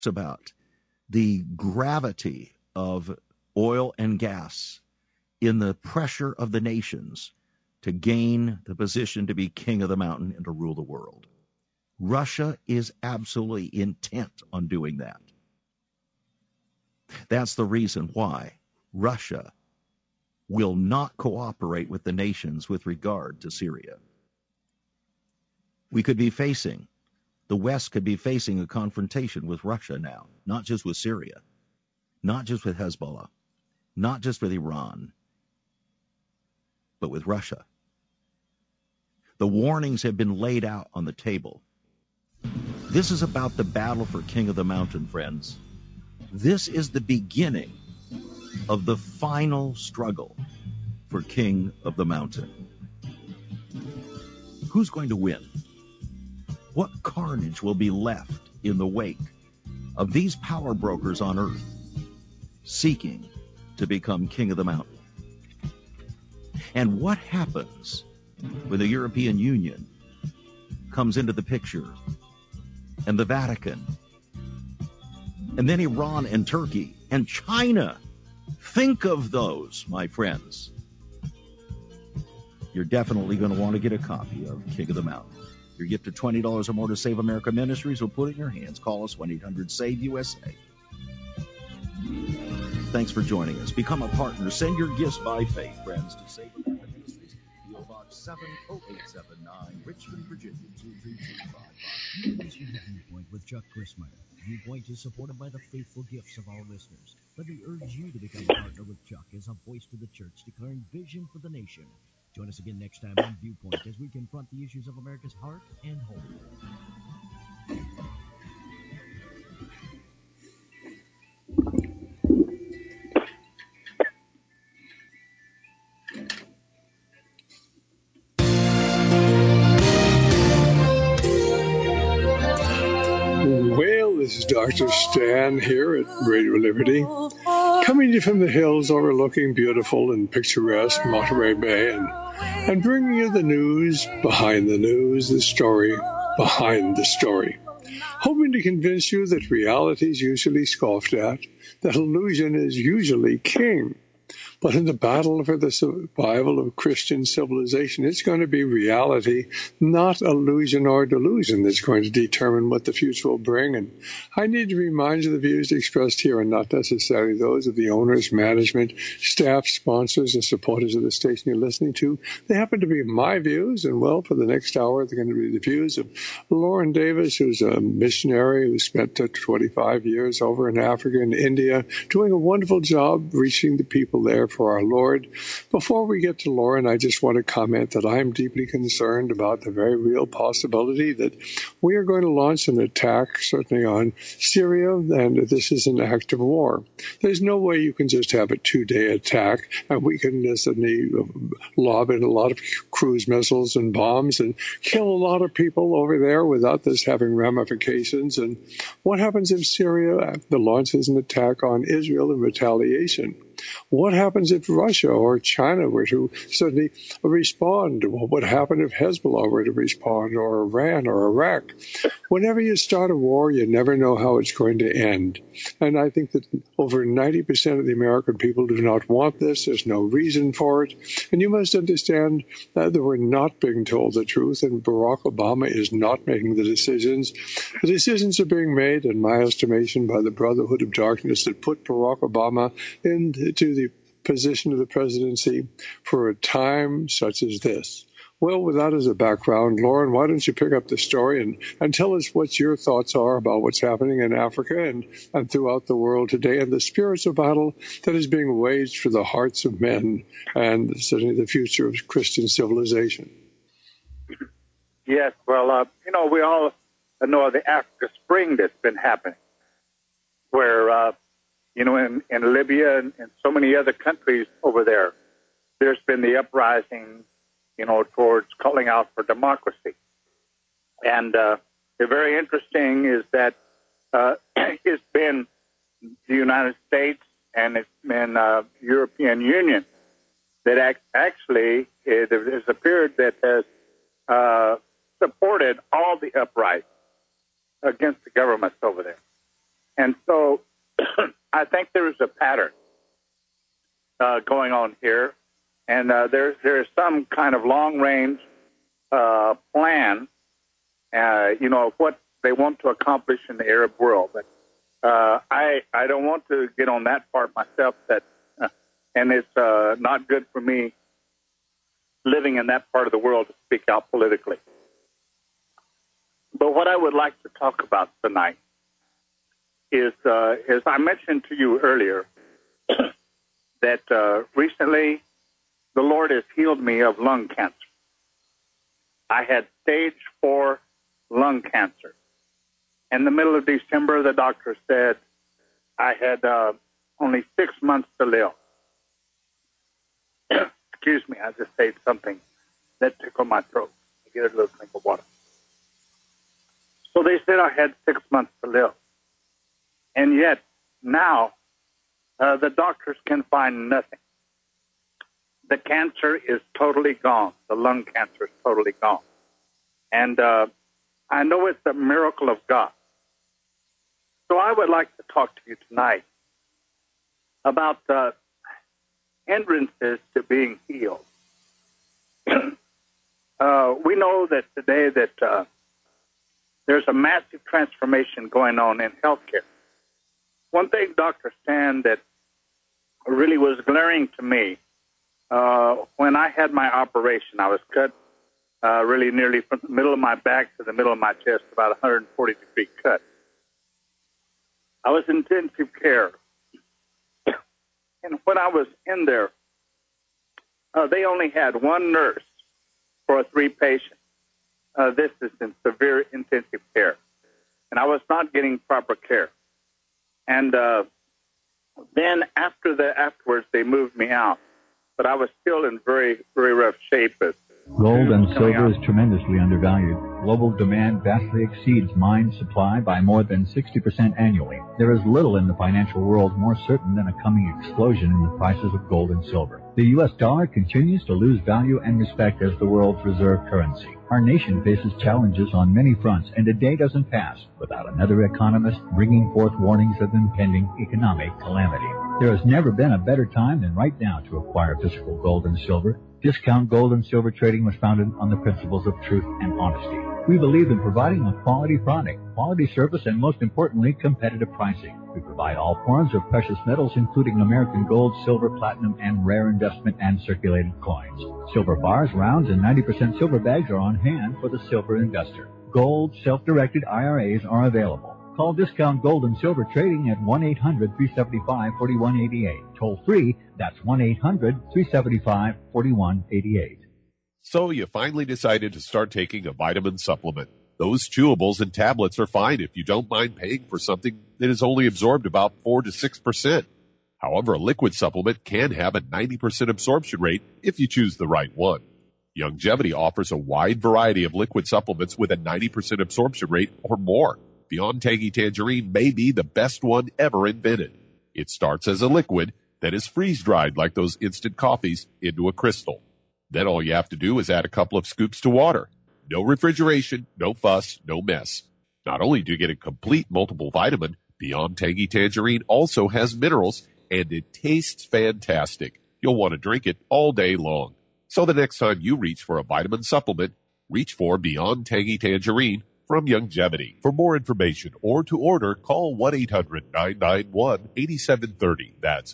about the gravity of oil and gas in the pressure of the nations to gain the position to be king of the mountain and to rule the world. Russia is absolutely intent on doing that. That's the reason why Russia will not cooperate with the nations with regard to Syria. The West could be facing a confrontation with Russia now, not just with Syria, not just with Hezbollah, not just with Iran, but with Russia. The warnings have been laid out on the table. This is about the battle for King of the Mountain, friends. This is the beginning of the final struggle for King of the Mountain. Who's going to win? What carnage will be left in the wake of these power brokers on earth seeking to become King of the Mountain? And what happens when the European Union comes into the picture, and the Vatican, and then Iran and Turkey and China? Think of those, my friends. You're definitely going to want to get a copy of King of the Mountain. Your gift of $20 or more to Save America Ministries will put it in your hands. Call us 1-800-SAVE-USA. Thanks for joining us. Become a partner. Send your gifts by faith, friends, to Save America Ministries. P.O. Box 70879, Richmond, Virginia, 23255. This is Viewpoint with Chuck Crismier. Viewpoint is supported by the faithful gifts of our listeners. Let me urge you to become a partner with Chuck as a voice to the church declaring vision for the nation. Join us again next time on Viewpoint as we confront the issues of America's heart and home. Well, this is Dr. Stan here at Radio Liberty, coming to you from the hills overlooking beautiful and picturesque Monterey Bay, and bringing you the news behind the news, the story behind the story, hoping to convince you that reality is usually scoffed at, that illusion is usually king. But in the battle for the survival of Christian civilization, it's going to be reality, not illusion or delusion, that's going to determine what the future will bring. And I need to remind you the views expressed here are not necessarily those of the owners, management, staff, sponsors, and supporters of the station you're listening to. They happen to be my views, and well, for the next hour, they're going to be the views of Lauren Davis, who's a missionary who spent 25 years over in Africa and India, doing a wonderful job reaching the people there for our Lord. Before we get to Lauren, I just want to comment that I'm deeply concerned about the very real possibility that we are going to launch an attack, certainly on Syria, and this is an act of war. There's no way you can just have a 2-day attack, and we can suddenly lob in a lot of cruise missiles and bombs and kill a lot of people over there without this having ramifications. And what happens if Syria launches an attack on Israel in retaliation? What happens if Russia or China were to suddenly respond? What would happen if Hezbollah were to respond, or Iran or Iraq? Whenever you start a war, you never know how it's going to end. And I think that over 90% of the American people do not want this. There's no reason for it. And you must understand that we're not being told the truth, and Barack Obama is not making the decisions. The decisions are being made, in my estimation, by the Brotherhood of Darkness that put Barack Obama into the position of the presidency for a time such as this. Well, with that as a background, Lauren, why don't you pick up the story and tell us what your thoughts are about what's happening in Africa and throughout the world today, and the spiritual battle that is being waged for the hearts of men and certainly the future of Christian civilization. Yes, well, we all know of the Africa Spring that's been happening, where in Libya and so many other countries over there, there's been the uprising, towards calling out for democracy. And very interesting is that it's been the United States and it's been European Union that actually there's a period that has supported all the uprisings against the governments over there. And so I think there is a pattern going on here, and there's some kind of long-range plan, of what they want to accomplish in the Arab world. But I don't want to get on that part myself, and it's not good for me living in that part of the world to speak out politically. But what I would like to talk about tonight is, as I mentioned to you earlier, that recently the Lord has healed me of lung cancer. I had stage 4 lung cancer. In the middle of December, the doctor said I had only 6 months to live. Excuse me, I just ate something that tickled my throat. I get a little drink of water. So they said I had 6 months to live. And yet, now, the doctors can find nothing. The cancer is totally gone. The lung cancer is totally gone. And I know it's a miracle of God. So I would like to talk to you tonight about hindrances to being healed. We know that today that there's a massive transformation going on in healthcare. One thing, Dr. Stan, that really was glaring to me, when I had my operation, I was cut really nearly from the middle of my back to the middle of my chest, about a 140-degree cut. I was in intensive care. And when I was in there, they only had one nurse for 3 patients. This is in severe intensive care. And I was not getting proper care. And then afterwards, they moved me out. But I was still in very, very rough shape. Gold and silver is tremendously undervalued. Global demand vastly exceeds mine supply by more than 60% annually. There is little in the financial world more certain than a coming explosion in the prices of gold and silver. The U.S. dollar continues to lose value and respect as the world's reserve currency. Our nation faces challenges on many fronts, and a day doesn't pass without another economist bringing forth warnings of impending economic calamity. There has never been a better time than right now to acquire physical gold and silver. Discount Gold and Silver Trading was founded on the principles of truth and honesty. We believe in providing a quality product, quality service, and most importantly, competitive pricing. We provide all forms of precious metals, including American gold, silver, platinum, and rare investment and circulated coins. Silver bars, rounds, and 90% silver bags are on hand for the silver investor. Gold, self-directed IRAs are available. Call Discount Gold and Silver Trading at 1-800-375-4188. Toll free, that's 1-800-375-4188. So you finally decided to start taking a vitamin supplement. Those chewables and tablets are fine if you don't mind paying for something that is only absorbed about 4 to 6%. However, a liquid supplement can have a 90% absorption rate if you choose the right one. Youngevity offers a wide variety of liquid supplements with a 90% absorption rate or more. Beyond Tangy Tangerine may be the best one ever invented. It starts as a liquid that is freeze-dried like those instant coffees into a crystal. Then all you have to do is add a couple of scoops to water. No refrigeration, no fuss, no mess. Not only do you get a complete multiple vitamin, Beyond Tangy Tangerine also has minerals, and it tastes fantastic. You'll want to drink it all day long. So the next time you reach for a vitamin supplement, reach for Beyond Tangy Tangerine from Youngevity. For more information or to order, call 1-800-991-8730. That's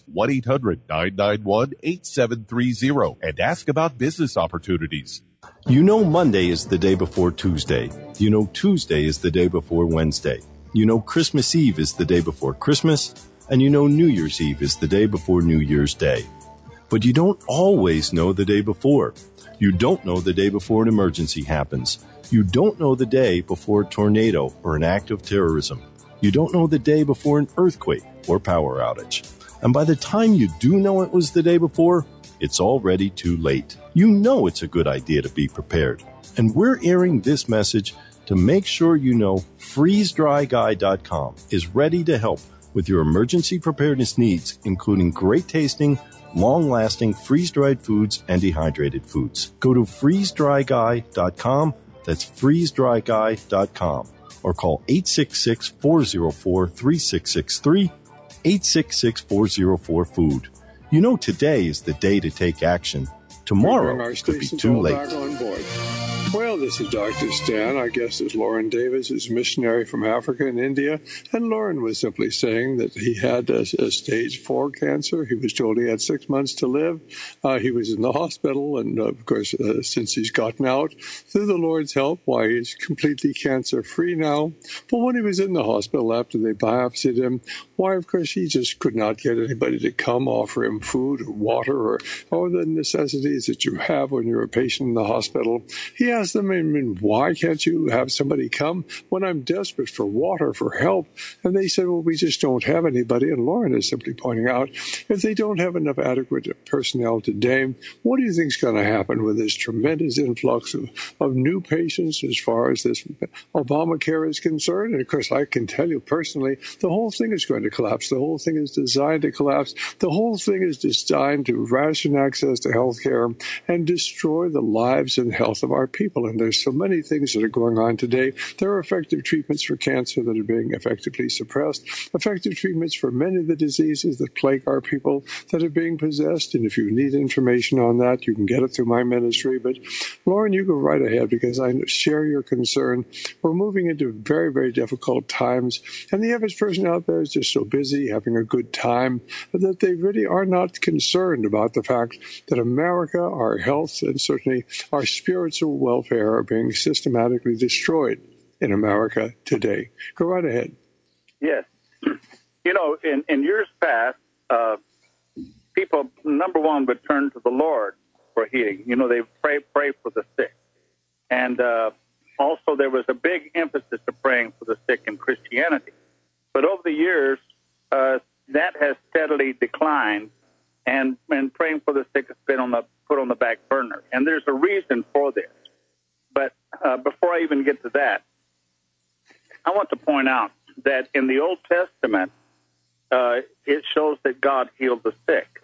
1-800-991-8730 and ask about business opportunities. You know Monday is the day before Tuesday. You know Tuesday is the day before Wednesday. You know Christmas Eve is the day before Christmas. And you know New Year's Eve is the day before New Year's Day. But you don't always know the day before. You don't know the day before an emergency happens. You don't know the day before a tornado or an act of terrorism. You don't know the day before an earthquake or power outage. And by the time you do know it was the day before, it's already too late. You know it's a good idea to be prepared. And we're airing this message to make sure you know FreezeDryGuy.com is ready to help with your emergency preparedness needs, including great tasting, long-lasting freeze-dried foods and dehydrated foods. Go to FreezeDryGuy.com. That's FreezeDryGuy.com. or call 866-404-3663, 866-404-FOOD. You know today is the day to take action. Tomorrow could be too late. Back on board. Well, this is Dr. Stan. Our guest is Lauren Davis, who's a missionary from Africa and India. And Lauren was simply saying that he had a stage 4 cancer. He was told he had 6 months to live. He was in the hospital. And, of course, since he's gotten out, through the Lord's help, why, he's completely cancer-free now. But when he was in the hospital after they biopsied him, why, of course, he just could not get anybody to come offer him food or water or the necessities that you have when you're a patient in the hospital. He asked them, why can't you have somebody come when I'm desperate for water, for help? And they said, well, we just don't have anybody. And Lauren is simply pointing out, if they don't have enough adequate personnel today, what do you think is going to happen with this tremendous influx of new patients as far as this Obamacare is concerned? And, of course, I can tell you personally, the whole thing is going to collapse. The whole thing is designed to collapse. The whole thing is designed to ration access to health care and destroy the lives and health of our people. And there's so many things that are going on today. There are effective treatments for cancer that are being effectively suppressed, effective treatments for many of the diseases that plague our people that are being possessed. And if you need information on that, you can get it through my ministry. But Lauren, you go right ahead, because I share your concern. We're moving into very, very difficult times. And the average person out there is just so busy having a good time that they really are not concerned about the fact that America, our health, and certainly our spiritual welfare are being systematically destroyed in America today. Go right ahead. Yes. You know, in years past, people, number one, would turn to the Lord for healing. You know, they pray for the sick. And also there was a big emphasis to praying for the sick in Christianity. But over the years, that has steadily declined, and praying for the sick has been put on the back burner. And there's a reason for this. But before I even get to that, I want to point out that in the Old Testament, it shows that God healed the sick.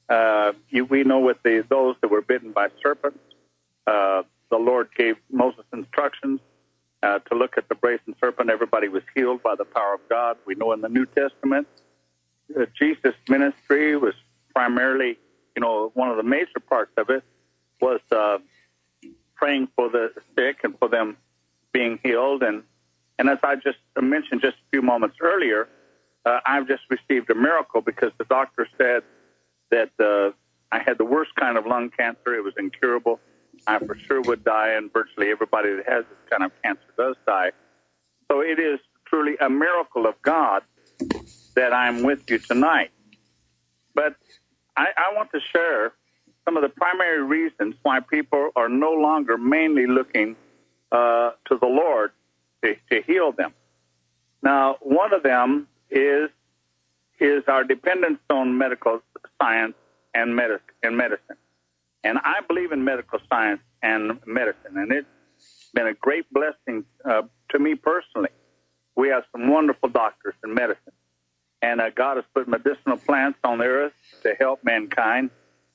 We know with those that were bitten by serpents, the Lord gave Moses instructions to look at the brazen serpent. Everybody was healed by the power of God. We know in the New Testament, Jesus' ministry was primarily, one of the major parts of it was praying for the sick and for them being healed. And as I just mentioned just a few moments earlier, I've just received a miracle because the doctor said that I had the worst kind of lung cancer. It was incurable. I for sure would die, and virtually everybody that has this kind of cancer does die. So it is truly a miracle of God that I'm with you tonight. But I want to share some of the primary reasons why people are no longer mainly looking to the Lord to heal them. Now, one of them is our dependence on medical science and medicine. And I believe in medical science and medicine, and it's been a great blessing to me personally. We have some wonderful doctors in medicine, and God has put medicinal plants on the earth to help mankind.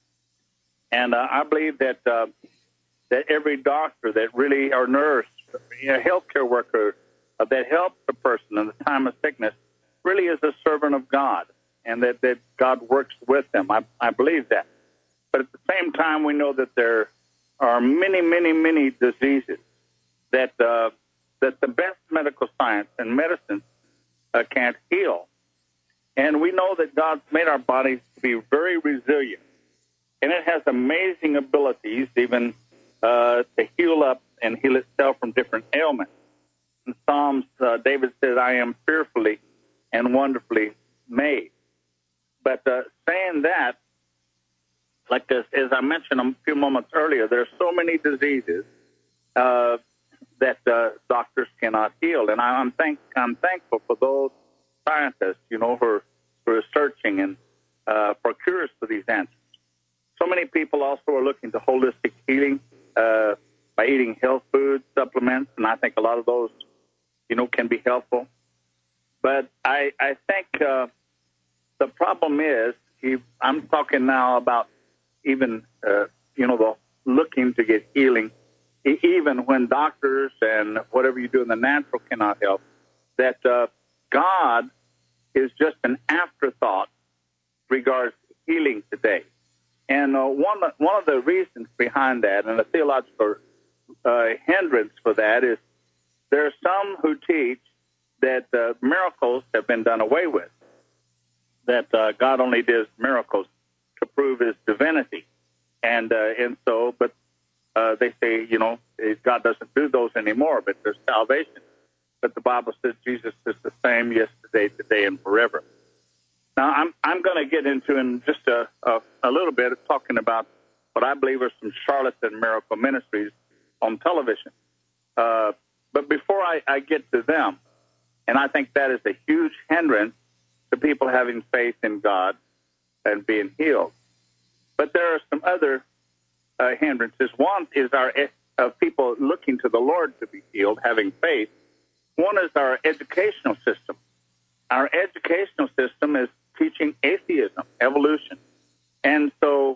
And I believe that every doctor that really, or nurse, healthcare worker that helps a person in the time of sickness really is a servant of God, and that God works with them. I believe that. But at the same time, we know that there are many, many, many diseases that the best medical science and medicine can't heal. And we know that God's made our bodies to be very resilient. And it has amazing abilities even to heal up and heal itself from different ailments. In Psalms, David said, I am fearfully and wonderfully made. But saying that, like this, as I mentioned a few moments earlier, there are so many diseases that doctors cannot heal. And I'm thankful for those scientists, who are searching and for cures for these answers. So many people also are looking to holistic healing by eating health foods, supplements, and I think a lot of those, can be helpful. But I think the problem is, I'm talking now about even, the looking to get healing even when doctors and whatever you do in the natural cannot help, that God is just an afterthought regards healing today. And one of the reasons behind that, and a theological hindrance for that, is there are some who teach that miracles have been done away with, that God only does miracles to prove his divinity. And so, but they say, God doesn't do those anymore, but there's salvation. But the Bible says Jesus is the same yesterday, today, and forever. Now, I'm going to get into in just a little bit of talking about what I believe are some charlatan miracle ministries on television. But before I get to them, and I think that is a huge hindrance to people having faith in God and being healed. But there are some other hindrances. One is of people looking to the Lord to be healed, having faith. One is our educational system. Our educational system is teaching atheism, evolution. And so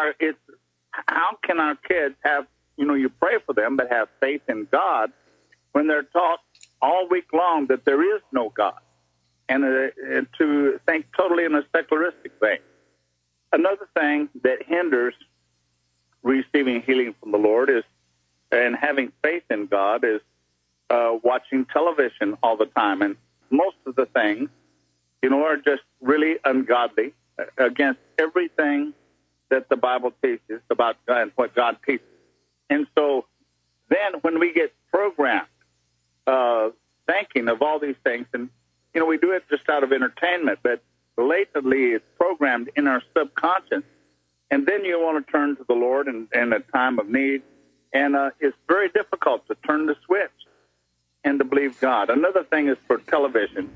how can our kids have, you pray for them, but have faith in God when they're taught all week long that there is no God, and to think totally in a secularistic vein. Another thing that hinders receiving healing from the Lord is, and having faith in God, is watching television all the time. And most of the things, are just really ungodly, against everything that the Bible teaches about God and what God teaches. And so then when we get programmed thinking of all these things, and, we do it just out of entertainment, but latently it's programmed in our subconscious, and then you want to turn to the Lord in a time of need, and it's very difficult to turn the switch and to believe God. Another thing is for television.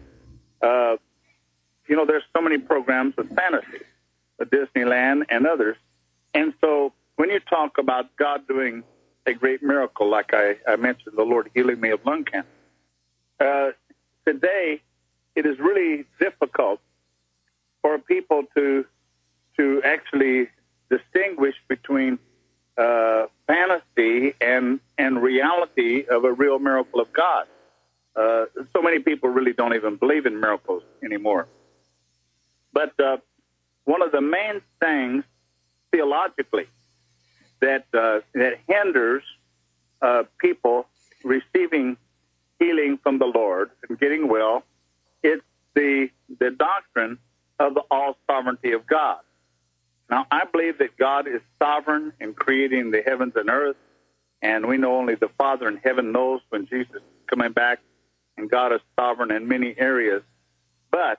There's so many programs with fantasy, Disneyland and others. And so when you talk about God doing a great miracle, like I mentioned, the Lord healing me of lung cancer, today it is really difficult for people to actually distinguish between fantasy and reality of a real miracle of God. So many people really don't even believe in miracles anymore. But one of the main things theologically that hinders people receiving healing from the Lord and getting well, it's the doctrine of the all-sovereignty of God. Now, I believe that God is sovereign in creating the heavens and earth, and we know only the Father in heaven knows when Jesus is coming back, and God is sovereign in many areas. But,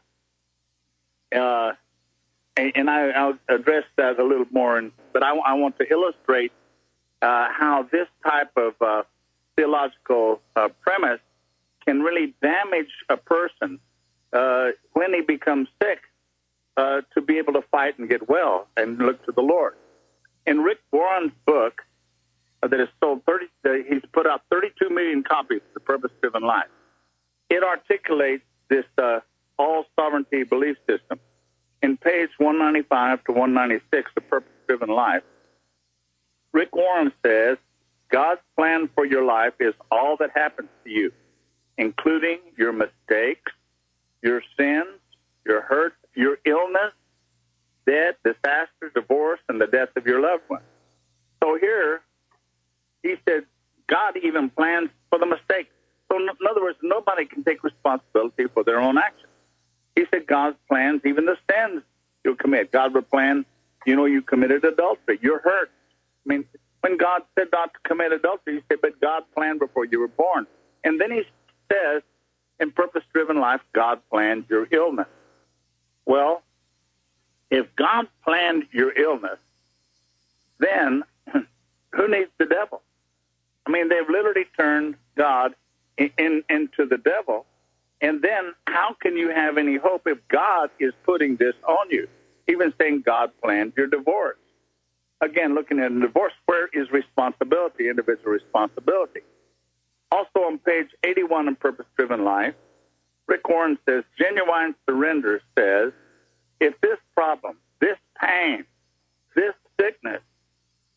and I'll address that a little more, but I want to illustrate how this type of theological premise can really damage a person when he becomes sick, to be able to fight and get well and look to the Lord. In Rick Warren's book that is sold he's put out 32 million copies of The Purpose-Driven Life. It articulates this all-sovereignty belief system. In page 195 to 196, The Purpose-Driven Life, Rick Warren says, God's plan for your life is all that happens to you, including your mistakes, your sins, your hurts, your illness, death, disaster, divorce, and the death of your loved one. So here, he said, God even plans for the mistakes. So in other words, nobody can take responsibility for their own actions. He said God's plans, even the sins you'll commit. God will plan, you committed adultery. You're hurt. I mean, when God said not to commit adultery, he said, but God planned before you were born. And then he says, in Purpose-Driven Life, God planned your illness. Well, if God planned your illness, then who needs the devil? I mean, they've literally turned God into the devil. And then how can you have any hope if God is putting this on you? Even saying God planned your divorce. Again, looking at a divorce, where is responsibility, individual responsibility? Also on page 81 in Purpose-Driven Life, Rick Warren says, genuine surrender says, if this problem, this pain, this sickness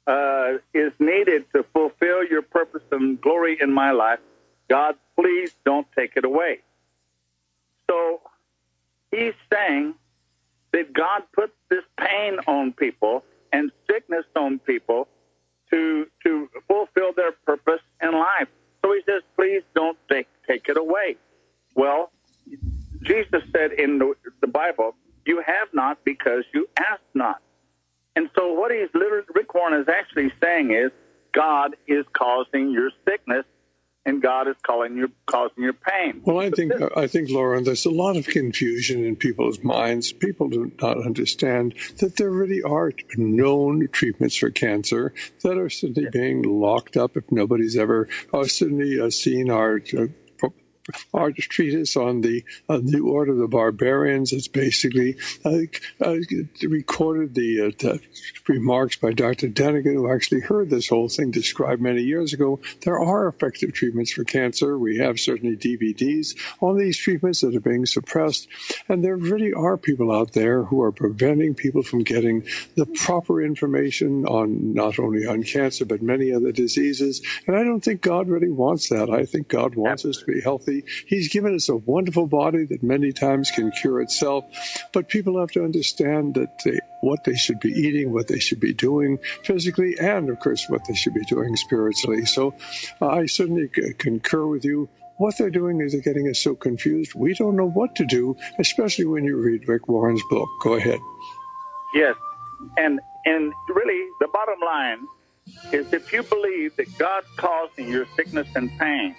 is needed to fulfill your purpose and glory in my life, God, please don't take it away. So he's saying that God puts this pain on people and sickness on people to fulfill their purpose in life. So he says, please don't take it away. Well, Jesus said in the Bible, you have not because you ask not. And so what Rick Warren is actually saying is, God is causing your sickness, and God is causing your pain. Well, I think, Lauren, there's a lot of confusion in people's minds. People do not understand that there really are known treatments for cancer that are certainly being locked up. If nobody's ever certainly seen our treatise on the New Order of the Barbarians. It's basically recorded the remarks by Dr. Denigan, who actually heard this whole thing described many years ago. There are effective treatments for cancer. We have certainly DVDs on these treatments that are being suppressed. And there really are people out there who are preventing people from getting the proper information on not only on cancer, but many other diseases. And I don't think God really wants that. I think God wants us to be healthy. He's given us a wonderful body that many times can cure itself, but people have to understand that what they should be eating, what they should be doing physically, and, of course, what they should be doing spiritually. So I certainly concur with you. What they're doing is they're getting us so confused. We don't know what to do, especially when you read Rick Warren's book. Go ahead. Yes, and really the bottom line is if you believe that God's causing your sickness and pain,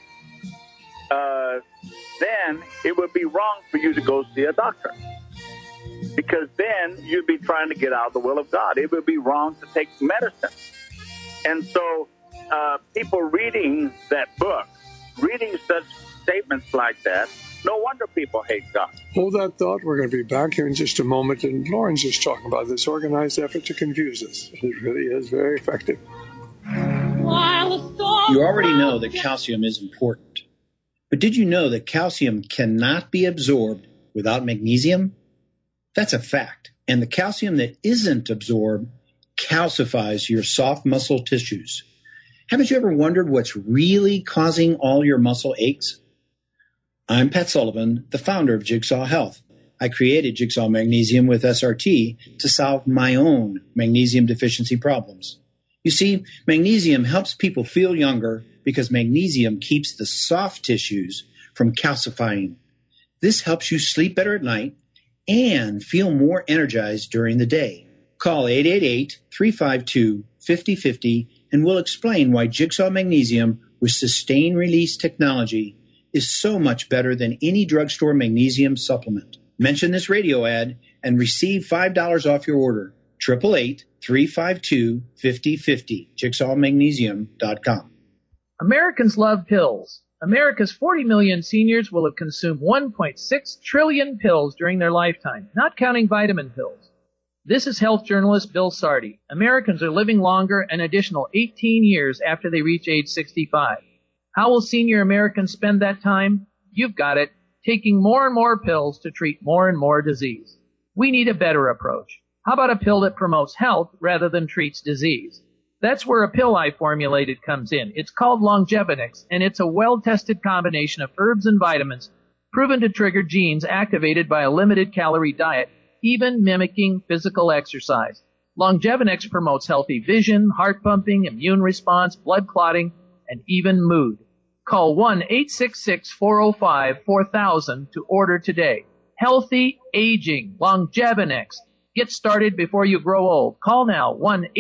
then it would be wrong for you to go see a doctor, because then you'd be trying to get out of the will of God. It would be wrong to take medicine. And so people reading that book, reading such statements like that, no wonder people hate God. Hold that thought. We're going to be back here in just a moment. And Lauren's just talking about this organized effort to confuse us. It really is very effective. You already know that calcium is important. But did you know that calcium cannot be absorbed without magnesium? That's a fact. And the calcium that isn't absorbed calcifies your soft muscle tissues. Haven't you ever wondered what's really causing all your muscle aches? I'm Pat Sullivan, the founder of Jigsaw Health. I created Jigsaw Magnesium with SRT to solve my own magnesium deficiency problems. You see, magnesium helps people feel younger because magnesium keeps the soft tissues from calcifying. This helps you sleep better at night and feel more energized during the day. Call 888-352-5050 and we'll explain why Jigsaw Magnesium with sustained release technology is so much better than any drugstore magnesium supplement. Mention this radio ad and receive $5 off your order. 888-352-5050. JigsawMagnesium.com. Americans love pills. America's 40 million seniors will have consumed 1.6 trillion pills during their lifetime, not counting vitamin pills. This is health journalist Bill Sardi. Americans are living longer an additional 18 years after they reach age 65. How will senior Americans spend that time? You've got it, taking more and more pills to treat more and more disease. We need a better approach. How about a pill that promotes health rather than treats disease? That's where a pill I formulated comes in. It's called Longevinix, and it's a well-tested combination of herbs and vitamins proven to trigger genes activated by a limited-calorie diet, even mimicking physical exercise. Longevinix promotes healthy vision, heart pumping, immune response, blood clotting, and even mood. Call 1-866-405-4000 to order today. Healthy aging, Longevinix. Get started before you grow old. Call now,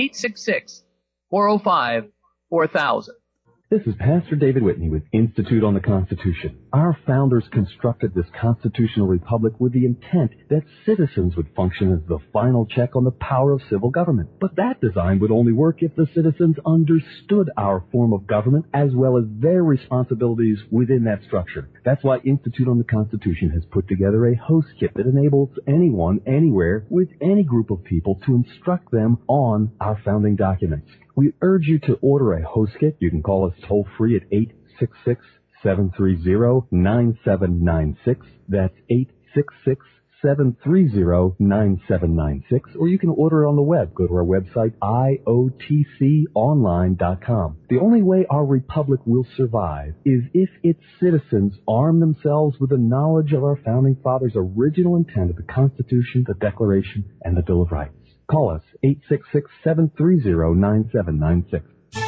1-866-405-4000. This is Pastor David Whitney with Institute on the Constitution. Our founders constructed this constitutional republic with the intent that citizens would function as the final check on the power of civil government. But that design would only work if the citizens understood our form of government as well as their responsibilities within that structure. That's why Institute on the Constitution has put together a host kit that enables anyone, anywhere, with any group of people to instruct them on our founding documents. We urge you to order a host kit. You can call us toll-free at 866-730-9796. That's 866-730-9796, or you can order it on the web. Go to our website, iotconline.com. The only way our republic will survive is if its citizens arm themselves with the knowledge of our founding fathers' original intent of the Constitution, the Declaration, and the Bill of Rights. Call us, 866-730-9796.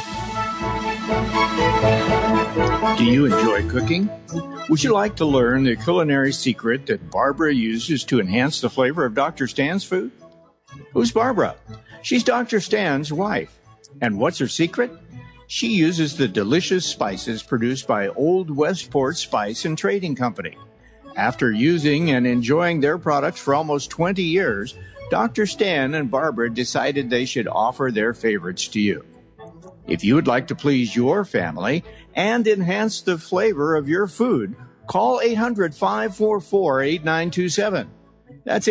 Do you enjoy cooking? Would you like to learn the culinary secret that Barbara uses to enhance the flavor of Dr. Stan's food? Who's Barbara? She's Dr. Stan's wife. And what's her secret? She uses the delicious spices produced by Old Westport Spice and Trading Company. After using and enjoying their products for almost 20 years, Dr. Stan and Barbara decided they should offer their favorites to you. If you would like to please your family and enhance the flavor of your food, call 800-544-8927. That's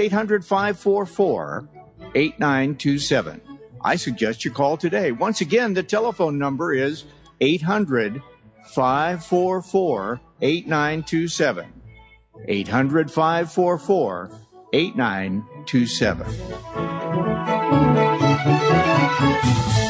800-544-8927. I suggest you call today. Once again, the telephone number is 800-544-8927. 800-544-8927.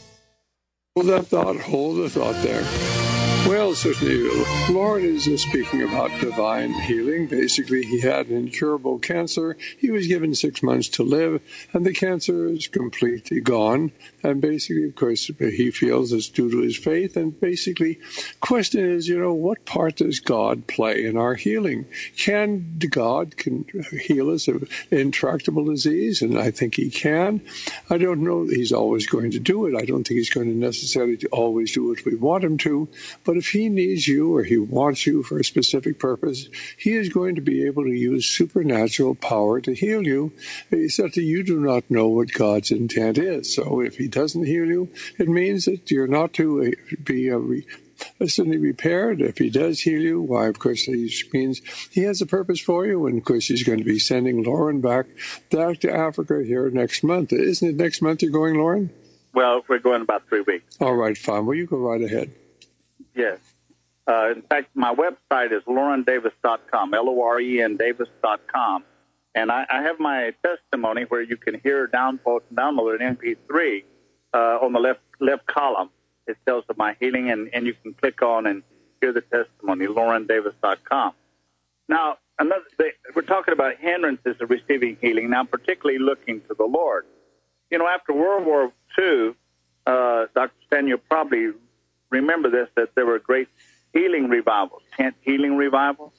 Hold the thought there. Well, certainly, Lauren is speaking about divine healing. Basically, he had an incurable cancer. He was given 6 months to live, and the cancer is completely gone. And basically, of course, he feels it's due to his faith. And basically, question is, what part does God play in our healing? Can God heal us of intractable disease? And I think he can. I don't know that he's always going to do it. I don't think he's going to necessarily always do what we want him to. But if he needs you or he wants you for a specific purpose, he is going to be able to use supernatural power to heal you. Except that you do not know what God's intent is. So if he doesn't heal you, it means that you're not to be suddenly repaired. If he does heal you, why, of course, he means he has a purpose for you. And, of course, he's going to be sending Lauren back to Africa here next month. Isn't it next month you're going, Lauren? Well, we're going about 3 weeks. All right, fine. Well, you go right ahead. Yes. In fact, my website is LaurenDavis.com, L-O-R-E-N Davis.com. And I have my testimony where you can hear download an MP3 on the left column. It tells of my healing, and you can click on and hear the testimony, LaurenDavis.com. Now, we're talking about hindrances of receiving healing, now particularly looking to the Lord. After World War II, Dr. Stan, you'll probably remember this, that there were great healing revivals, tent healing revivals,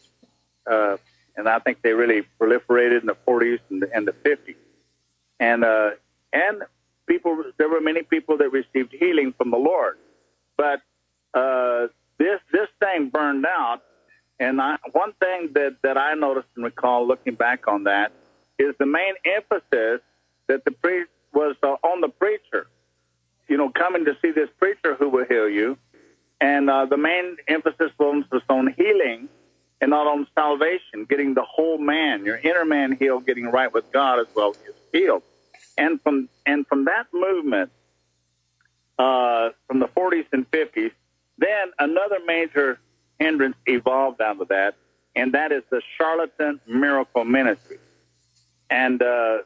and I think they really proliferated in the 40s and the 50s. And there were many people that received healing from the Lord. But this thing burned out, and one thing that I noticed and recall looking back on that is the main emphasis that the priest was on the preacher. Coming to see this preacher who will heal you. And the main emphasis was on healing and not on salvation, getting the whole man, your inner man healed, getting right with God as well as healed. And from that movement, from the 40s and 50s, then another major hindrance evolved out of that, and that is the charlatan miracle ministry. And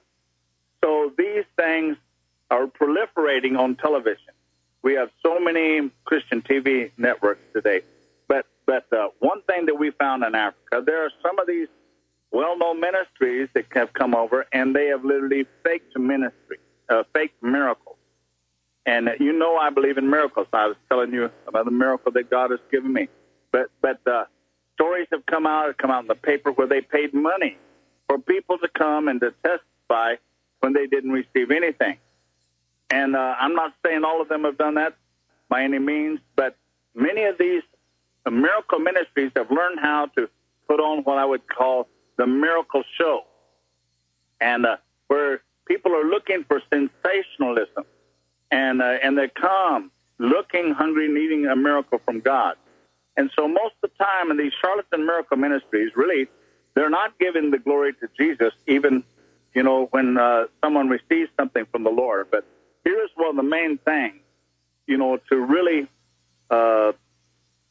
so these things are proliferating on television. We have so many Christian TV networks today. But one thing that we found in Africa, there are some of these well-known ministries that have come over, and they have literally faked ministry, faked miracles. And I believe in miracles. I was telling you about the miracle that God has given me. But stories have come out in the paper where they paid money for people to come and to testify when they didn't receive anything. And I'm not saying all of them have done that by any means, but many of these miracle ministries have learned how to put on what I would call the miracle show, and where people are looking for sensationalism, and they come looking, hungry, needing a miracle from God. And so most of the time in these charlatan miracle ministries, really, they're not giving the glory to Jesus, even, when someone receives something from the Lord. But here's one of the main things, to really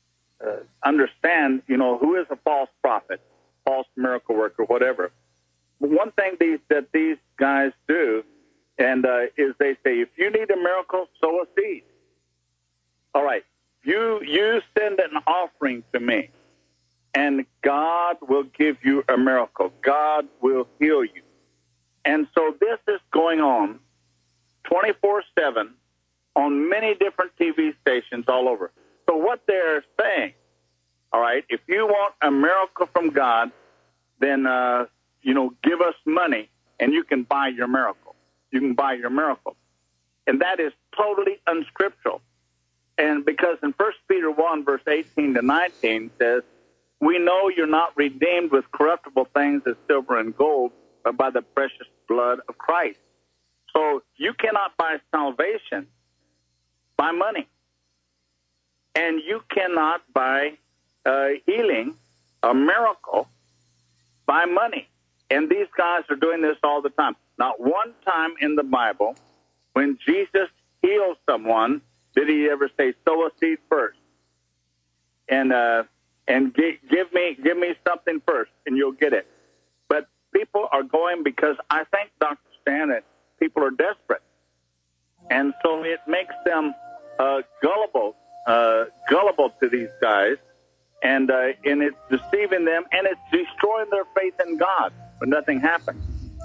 understand, who is a false prophet, false miracle worker, whatever. one thing that these guys do, and is they say, if you need a miracle, sow a seed. All right, you send an offering to me, and God will give you a miracle. God will heal you. And so this is going on 24/7 on many different TV stations all over. So what they're saying, all right, if you want a miracle from God, then, give us money and you can buy your miracle. You can buy your miracle. And that is totally unscriptural. And because in 1 Peter 1, verse 18 to 19 says, we know you're not redeemed with corruptible things as silver and gold, but by the precious blood of Christ. So you cannot buy salvation by money. And you cannot buy healing, a miracle, by money. And these guys are doing this all the time. Not one time in the Bible, when Jesus healed someone, did he ever say, sow a seed first? And give me something first, and you'll get it. But people are going because I think, Dr. Stan, that people are desperate. And so it makes them gullible to these guys, and it's deceiving them, and it's destroying their faith in God, but nothing happens.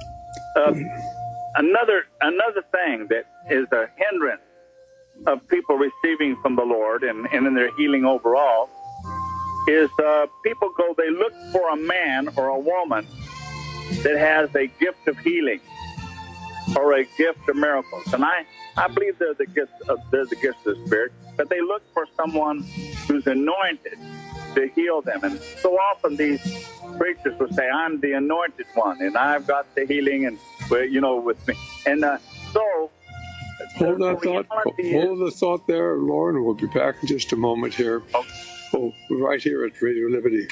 Another thing that is a hindrance of people receiving from the Lord and in their healing overall is people they look for a man or a woman that has a gift of healing or a gift of miracles. And I believe they're the gifts of the Spirit, but they look for someone who's anointed to heal them. And so often these preachers will say, I'm the anointed one, and I've got the healing, and with me. And so hold the thought there, Lauren. We'll be back in just a moment here. Right here at Radio Liberty.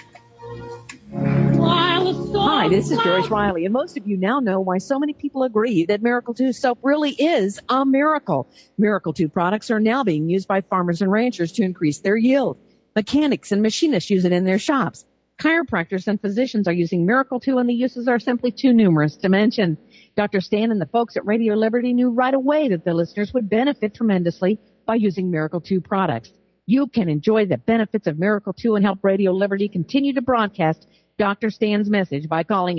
Hi, this is Joyce Riley, and most of you now know why so many people agree that Miracle 2 soap really is a miracle. Miracle 2 products are now being used by farmers and ranchers to increase their yield. Mechanics and machinists use it in their shops. Chiropractors and physicians are using Miracle 2, and the uses are simply too numerous to mention. Dr. Stan and the folks at Radio Liberty knew right away that the listeners would benefit tremendously by using Miracle 2 products. You can enjoy the benefits of Miracle 2 and help Radio Liberty continue to broadcast Dr. Stan's message by calling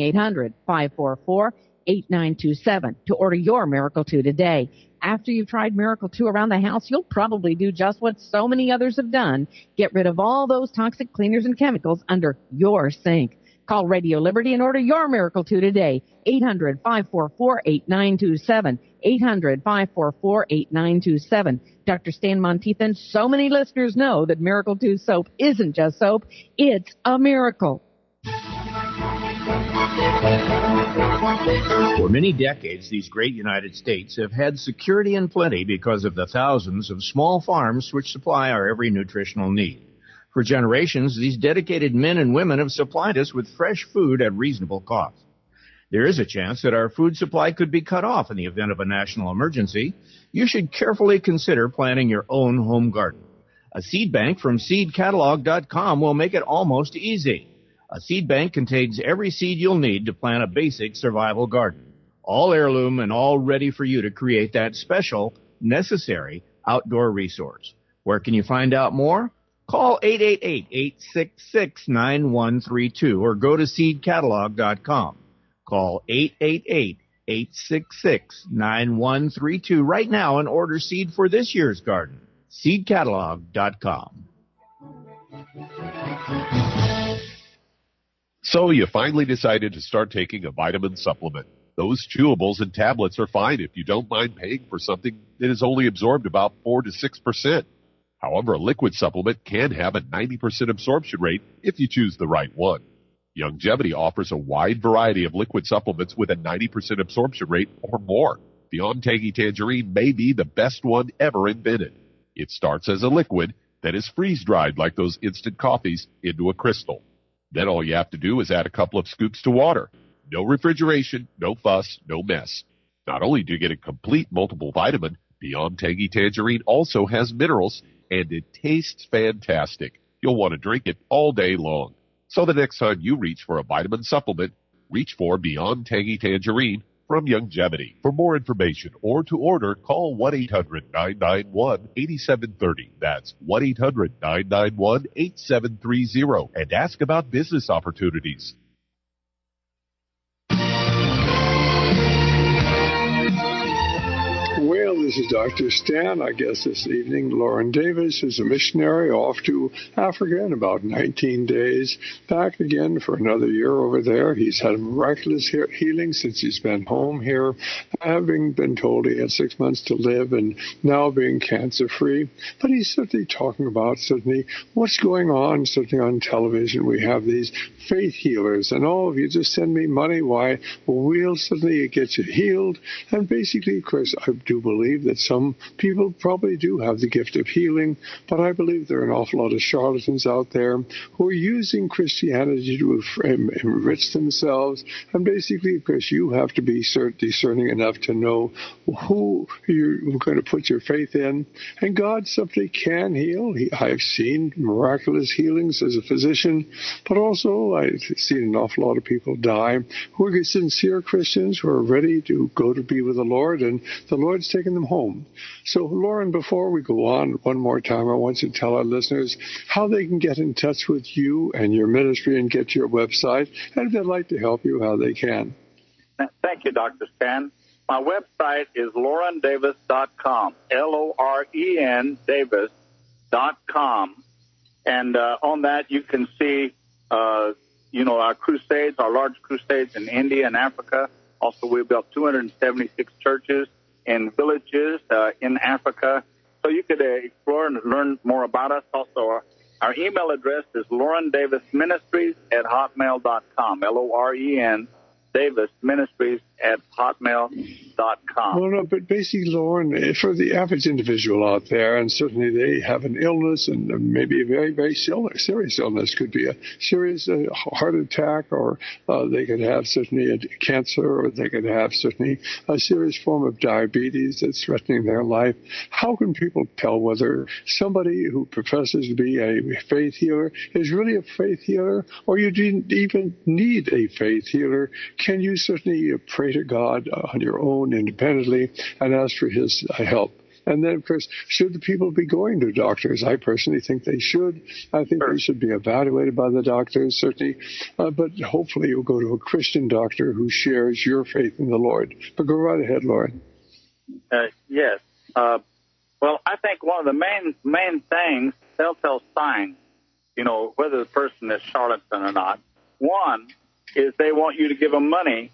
800-544-8927 to order your Miracle 2 today. After you've tried Miracle 2 around the house, you'll probably do just what so many others have done. Get rid of all those toxic cleaners and chemicals under your sink. Call Radio Liberty and order your Miracle 2 today. 800-544-8927. 800-544-8927. Dr. Stan Monteith and so many listeners know that Miracle 2 soap isn't just soap, it's a miracle. For many decades, these great United States have had security and plenty because of the thousands of small farms which supply our every nutritional need. For generations, these dedicated men and women have supplied us with fresh food at reasonable cost. There is a chance that our food supply could be cut off in the event of a national emergency. You should carefully consider planting your own home garden. A seed bank from seedcatalog.com will make it almost easy. A seed bank contains every seed you'll need to plant a basic survival garden, all heirloom and all ready for you to create that special, necessary outdoor resource. Where can you find out more? Call 888-866-9132 or go to seedcatalog.com. Call 888-866-9132 right now and order seed for this year's garden. seedcatalog.com. So you finally decided to start taking a vitamin supplement. Those chewables and tablets are fine if you don't mind paying for something that is only absorbed about 4 to 6%. However, a liquid supplement can have a 90% absorption rate if you choose the right one. Youngevity offers a wide variety of liquid supplements with a 90% absorption rate or more. Beyond Tangy Tangerine may be the best one ever invented. It starts as a liquid that is freeze-dried like those instant coffees into a crystal. Then all you have to do is add a couple of scoops to water. No refrigeration, no fuss, no mess. Not only do you get a complete multiple vitamin, Beyond Tangy Tangerine also has minerals, and it tastes fantastic. You'll want to drink it all day long. So the next time you reach for a vitamin supplement, Reach for Beyond Tangy Tangerine from Youngevity. For more information or to order, call 1-800-991-8730. That's 1-800-991-8730 and ask about business opportunities. Well, this is Dr. Stan. I guess this evening, Lauren Davis is a missionary off to Africa in about 19 days. Back again for another year over there. He's had miraculous healing since he's been home here, having been told he had 6 months to live and now being cancer-free. But he's certainly talking about what's going on, certainly on television. We have these faith healers, and if you just send me money, why? Well, we'll certainly get you healed. And basically, of course, I do believe that some people probably do have the gift of healing, but I believe there are an awful lot of charlatans out there who are using Christianity to enrich themselves. And basically, of course, you have to be discerning enough to know who you're going to put your faith in. And God simply can heal. I've seen miraculous healings as a physician, but also I've seen an awful lot of people die who are sincere Christians who are ready to go to be with the Lord, and the Lord's taken them home. So, Lauren, before we go on, one more time, I want you to tell our listeners how they can get in touch with you and your ministry and get your website, and if they'd like to help you, how they can. Thank you, Dr. Stan. My website is LaurenDavis.com, LOREN Davis.com. And on that, you can see, our crusades, our large crusades in India and Africa. Also, we built 276 churches in villages in Africa. So you could explore and learn more about us. Also, our email address is LaurenDavisMinistries@hotmail.com, LOREN Davis Ministries at hotmail.com. Well, no, but basically, Lauren, for the average individual out there, and certainly they have an illness and maybe a very, very serious illness, could be a serious heart attack, or they could have certainly a cancer, or they could have certainly a serious form of diabetes that's threatening their life. How can people tell whether somebody who professes to be a faith healer is really a faith healer, or you didn't even need a faith healer? Can you certainly pray to God on your own independently and ask for his help? And then, of course, should the people be going to doctors? I personally think they should. I think they should be evaluated by the doctors, certainly. But hopefully you'll go to a Christian doctor who shares your faith in the Lord. But go right ahead, Lauren. Yes. Well, I think one of the main things, telltale signs, whether the person is charlatan or not, one is they want you to give them money,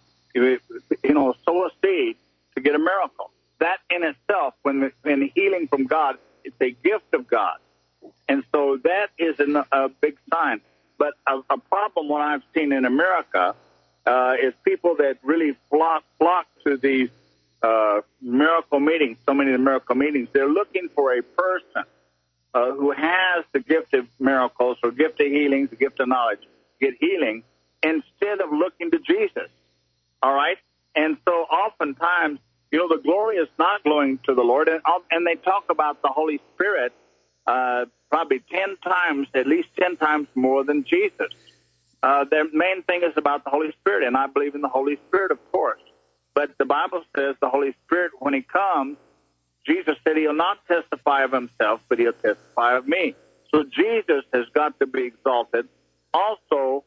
sow a seed to get a miracle. That in itself, when healing from God, it's a gift of God. And so that is a big sign. But a problem what I've seen in America is people that really flock to these miracle meetings, so many of the miracle meetings. They're looking for a person who has the gift of miracles or gift of healings, the gift of knowledge, get healing, instead of looking to Jesus. All right? And so oftentimes, the glory is not going to the Lord. And they talk about the Holy Spirit probably at least 10 times more than Jesus. Their main thing is about the Holy Spirit, and I believe in the Holy Spirit, of course. But the Bible says the Holy Spirit, when he comes, Jesus said he'll not testify of himself, but he'll testify of me. So Jesus has got to be exalted. Also,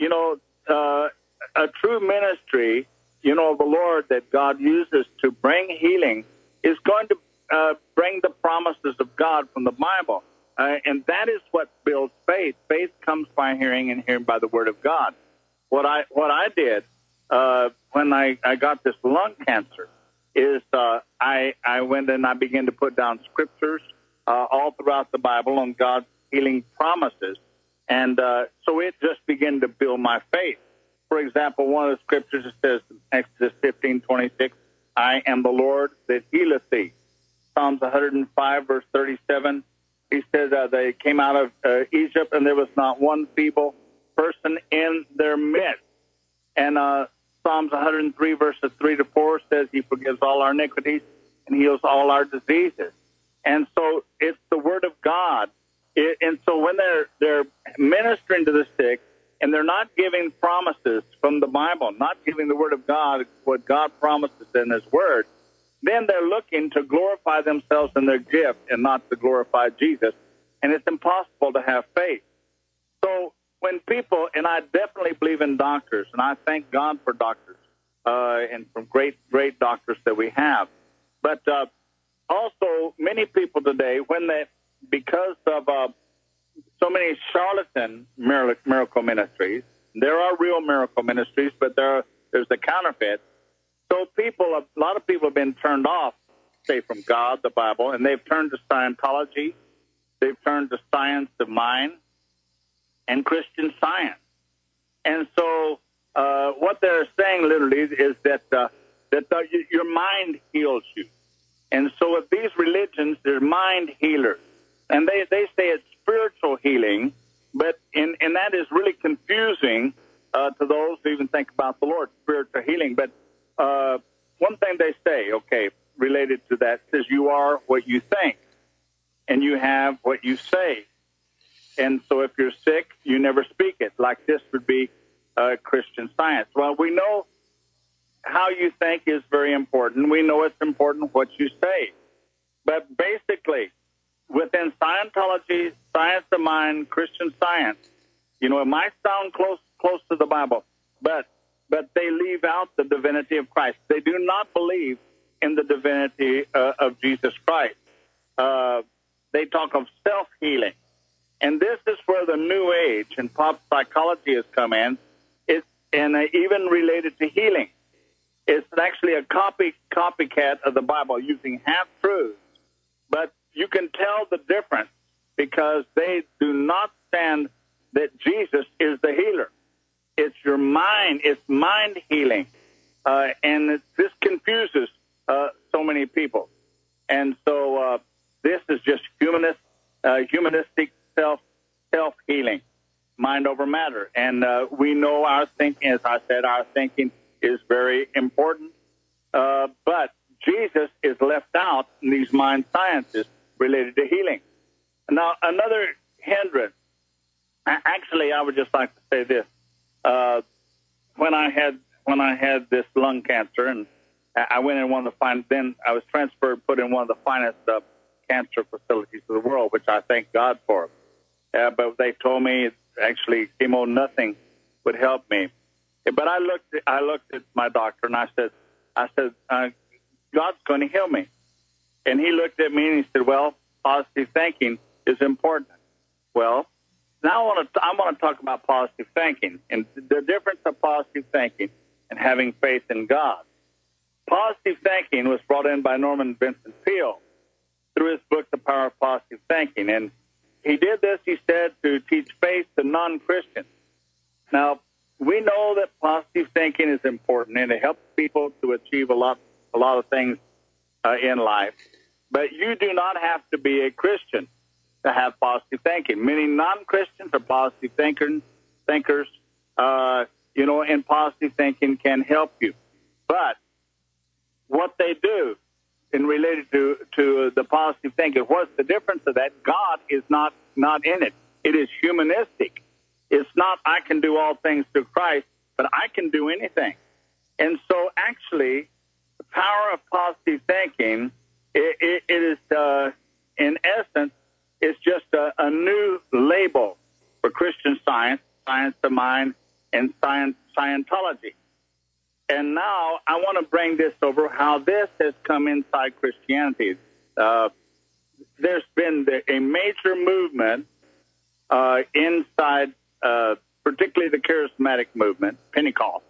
a true ministry, of the Lord that God uses to bring healing is going to bring the promises of God from the Bible. And that is what builds faith. Faith comes by hearing, and hearing by the word of God. What I did when I got this lung cancer is I went and I began to put down scriptures all throughout the Bible on God's healing promises. And so it just began to build my faith. For example, one of the scriptures, it says in Exodus 15:26, I am the Lord that healeth thee. Psalms 105, verse 37, he says they came out of Egypt, and there was not one feeble person in their midst. And Psalms 103, verses 3-4 says he forgives all our iniquities and heals all our diseases. And so it's the word of God. And so when they're ministering to the sick and they're not giving promises from the Bible, not giving the Word of God, what God promises in His Word, then they're looking to glorify themselves in their gift and not to glorify Jesus, and it's impossible to have faith. So when people, and I definitely believe in doctors, and I thank God for doctors, and from great doctors that we have, but also many people today, when they, because of so many charlatan miracle ministries, there are real miracle ministries, but there's the counterfeit. So a lot of people have been turned off, say, from God, the Bible, and they've turned to Scientology, they've turned to science of mind and Christian Science. And so what they're saying literally is that your mind heals you. And so with these religions, they're mind healers. And they say it's spiritual healing, but and that is really confusing to those who even think about the Lord, spiritual healing. But one thing they say, okay, related to that, says you are what you think, and you have what you say. And so if you're sick, you never speak it. Like this would be Christian Science. Well, we know how you think is very important. We know it's important what you say. But basically, within Scientology, science of mind, Christian Science, it might sound close to the Bible, but they leave out the divinity of Christ. They do not believe in the divinity of Jesus Christ. They talk of self-healing. And this is where the New Age and pop psychology has come in, and even related to healing. It's actually a copycat of the Bible using half-truths. But you can tell the difference because they do not stand that Jesus is the healer. It's your mind. It's mind healing. And this confuses so many people. And so this is just humanistic self-healing, mind over matter. And we know our thinking, as I said, our thinking is very important. But Jesus is left out in these mind sciences related to healing. Now, another hindrance, actually, I would just like to say this. When I had this lung cancer, and I went in one of the then I was put in one of the finest cancer facilities of the world, which I thank God for. But they told me actually chemo, nothing would help me. But I looked at my doctor and I said, God's going to heal me. And he looked at me and he said, well, positive thinking is important. Well, now I want to talk about positive thinking and the difference of positive thinking and having faith in God. Positive thinking was brought in by Norman Vincent Peale through his book, The Power of Positive Thinking. And he did this, he said, to teach faith to non-Christians. Now, we know that positive thinking is important, and it helps people to achieve a lot of things in life. But you do not have to be a Christian to have positive thinking. Many non-Christians are positive thinkers, and positive thinking can help you. But what they do in related to the positive thinking, what's the difference of that? God is not in it. It is humanistic. It's not, I can do all things through Christ, but I can do anything. And so actually, the power of positive thinking, it is, in essence, it's just a new label for Christian Science, science of mind, and Scientology. And now I want to bring this over, how this has come inside Christianity. There's been a major movement inside, particularly the charismatic movement, Pentecost.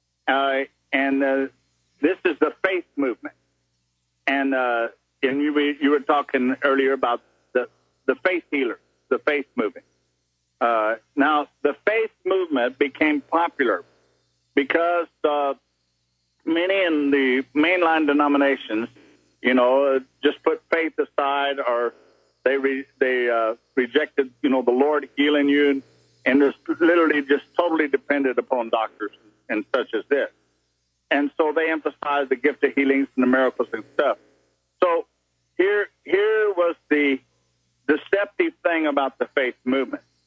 And this is the faith movement. And you were talking earlier about the faith healers, the faith movement. Now, the faith movement became popular because many in the mainline denominations, just put faith aside, or they rejected, the Lord healing you, and just literally just totally depended upon doctors and such as this. And so they emphasized the gift of healings and the miracles and stuff. So here was the deceptive thing about the faith movement.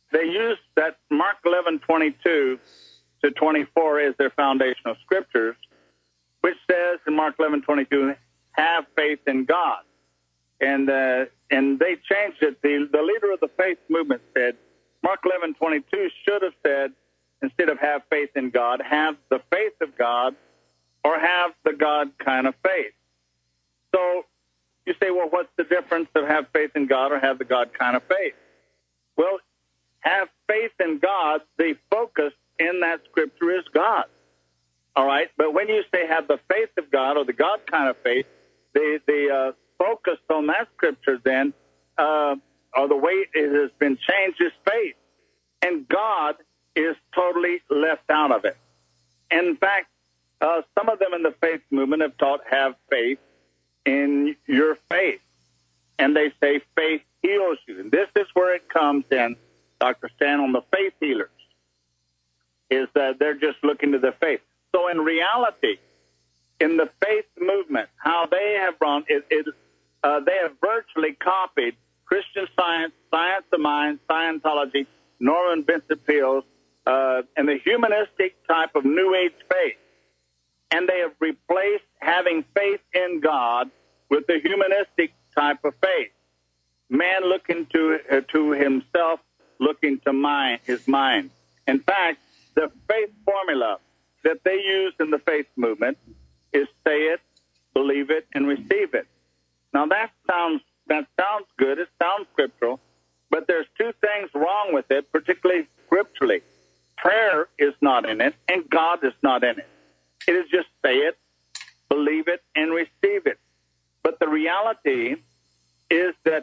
they use that Mark 11:22 to 24 as their foundational scriptures, which says in Mark 11:22, have faith in God. And they changed it. The leader of the faith movement said, Mark 11:22 should have said, instead of have faith in God, have the faith of God, or have the God kind of faith. So you say, well, what's the difference of have faith in God or have the God kind of faith? Well, have faith in God, the focus in that scripture is God. All right? But when you say have the faith of God or the God kind of faith, the focus on that scripture then, or the way it has been changed, is faith. And God is totally left out of it. In fact, some of them in the faith movement have taught have faith in your faith. And they say faith heals you. And this is where it comes in, Dr. Stan, on the faith healers, is that they're just looking to the faith. So in reality, in the faith movement, how they have run, they have virtually copied Christian Science, Science of Mind, Scientology, Norman Vincent Peale, and the humanistic type of New Age faith. And they have replaced having faith in God with the humanistic type of faith. Man looking to himself, looking to his mind. In fact, the faith formula that they use in the faith movement is say it, believe it, and receive it. Now that sounds good. It sounds scriptural, but there's two things wrong with it, particularly scripturally. Prayer is not in it, and God is not in it. It is just say it, believe it, and receive it. But the reality is that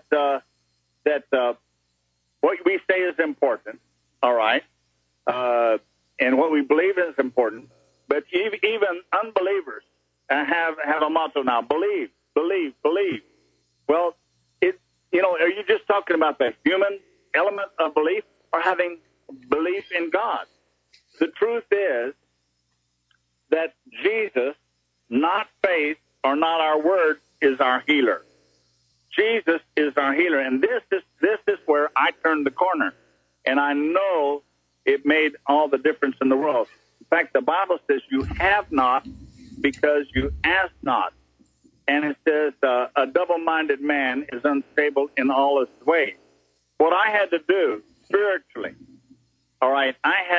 what we say is important, all right, and what we believe is important. But even unbelievers have a motto now: believe, believe, believe. Well, are you just talking about the human element of belief, or having belief in God? The truth is that Jesus, not faith or not our word, is our healer. Jesus is our healer, and this is where I turned the corner, and I know it made all the difference in the world. In fact, the Bible says you have not because you ask not. And it says a double-minded man is unstable in all his ways. What I had to do spiritually, all right,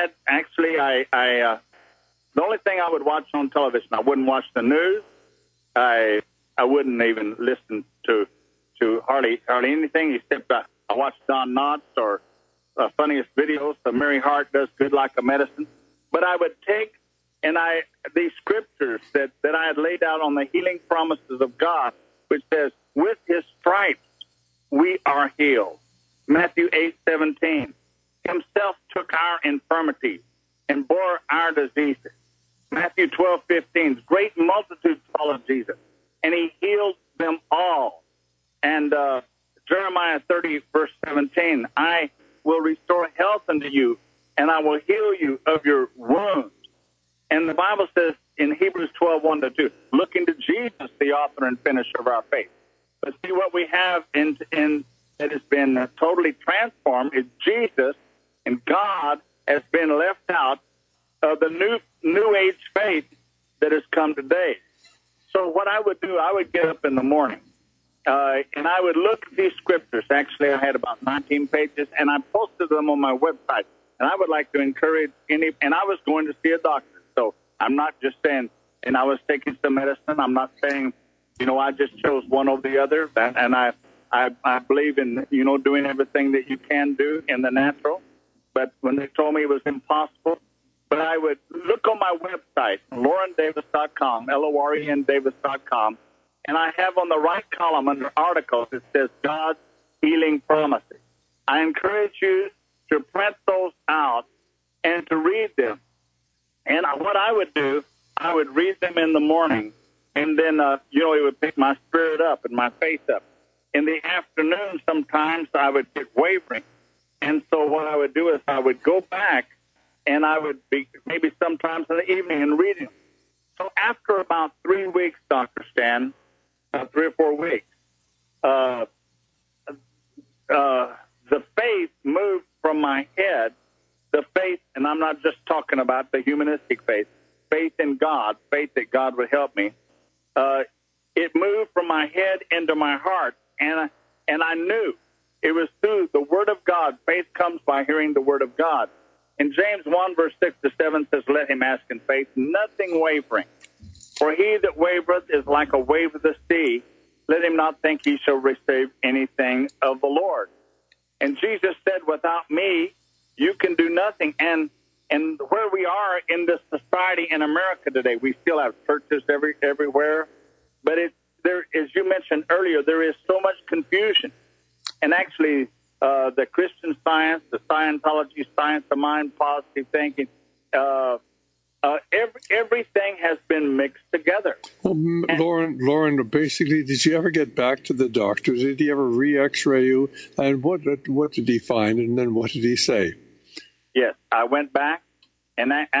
the only thing I would watch on television, I wouldn't watch the news. I wouldn't even listen to hardly anything except I watch Don Knotts or funniest videos. Mary Hart does Good Like a Medicine. But I would take these scriptures that I had laid out on the healing promises of God, which says, with his stripes we are healed. Matthew 8:17. Himself took our infirmities and bore our diseases. Matthew 12:15. Great multitudes followed Jesus, and he healed them all. And Jeremiah 30, verse 17. I will restore health unto you, and I will heal you of your wounds. And the Bible says in Hebrews 12:1-2, looking to Jesus, the author and finisher of our faith. But see, what we have in that has been totally transformed is Jesus, and God has been left out of the new age faith that has come today. So what I would do, I would get up in the morning, and I would look at these scriptures. Actually, I had about 19 pages, and I posted them on my website. And I would like to encourage and I was going to see a doctor. So I'm not just saying, and I was taking some medicine. I'm not saying, I just chose one over the other. And I believe in, doing everything that you can do in the natural. But when they told me it was impossible, but I would look on my website, LorenDavis.com, LorenDavis.com, and I have on the right column under articles, it says God's healing promises. I encourage you to print those out and to read them. And what I would do, I would read them in the morning, and then, it would pick my spirit up and my faith up. In the afternoon, sometimes I would get wavering. And so what I would do is I would go back, and I would be maybe sometimes in the evening and read them. So after about 3 weeks, Dr. Stan, 3 or 4 weeks, the faith moved from my head, the faith, and I'm not just talking about the humanistic faith in God, faith that God would help me. It moved from my head into my heart, and I knew it was through the Word of God. Faith comes by hearing the Word of God. In James 1, verse 6-7 says, let him ask in faith, nothing wavering. For he that wavereth is like a wave of the sea. Let him not think he shall receive anything of the Lord. And Jesus said, without me, you can do nothing. And where we are in this society in America today, we still have churches everywhere. But there, as you mentioned earlier, there is so much confusion. And actually, the Christian Science, the Scientology, science of mind, positive thinking, everything has been mixed together. Well, Lauren, basically, did you ever get back to the doctor? Did he ever re-X-ray you? And what did he find? And then what did he say? Yes, I went back, and I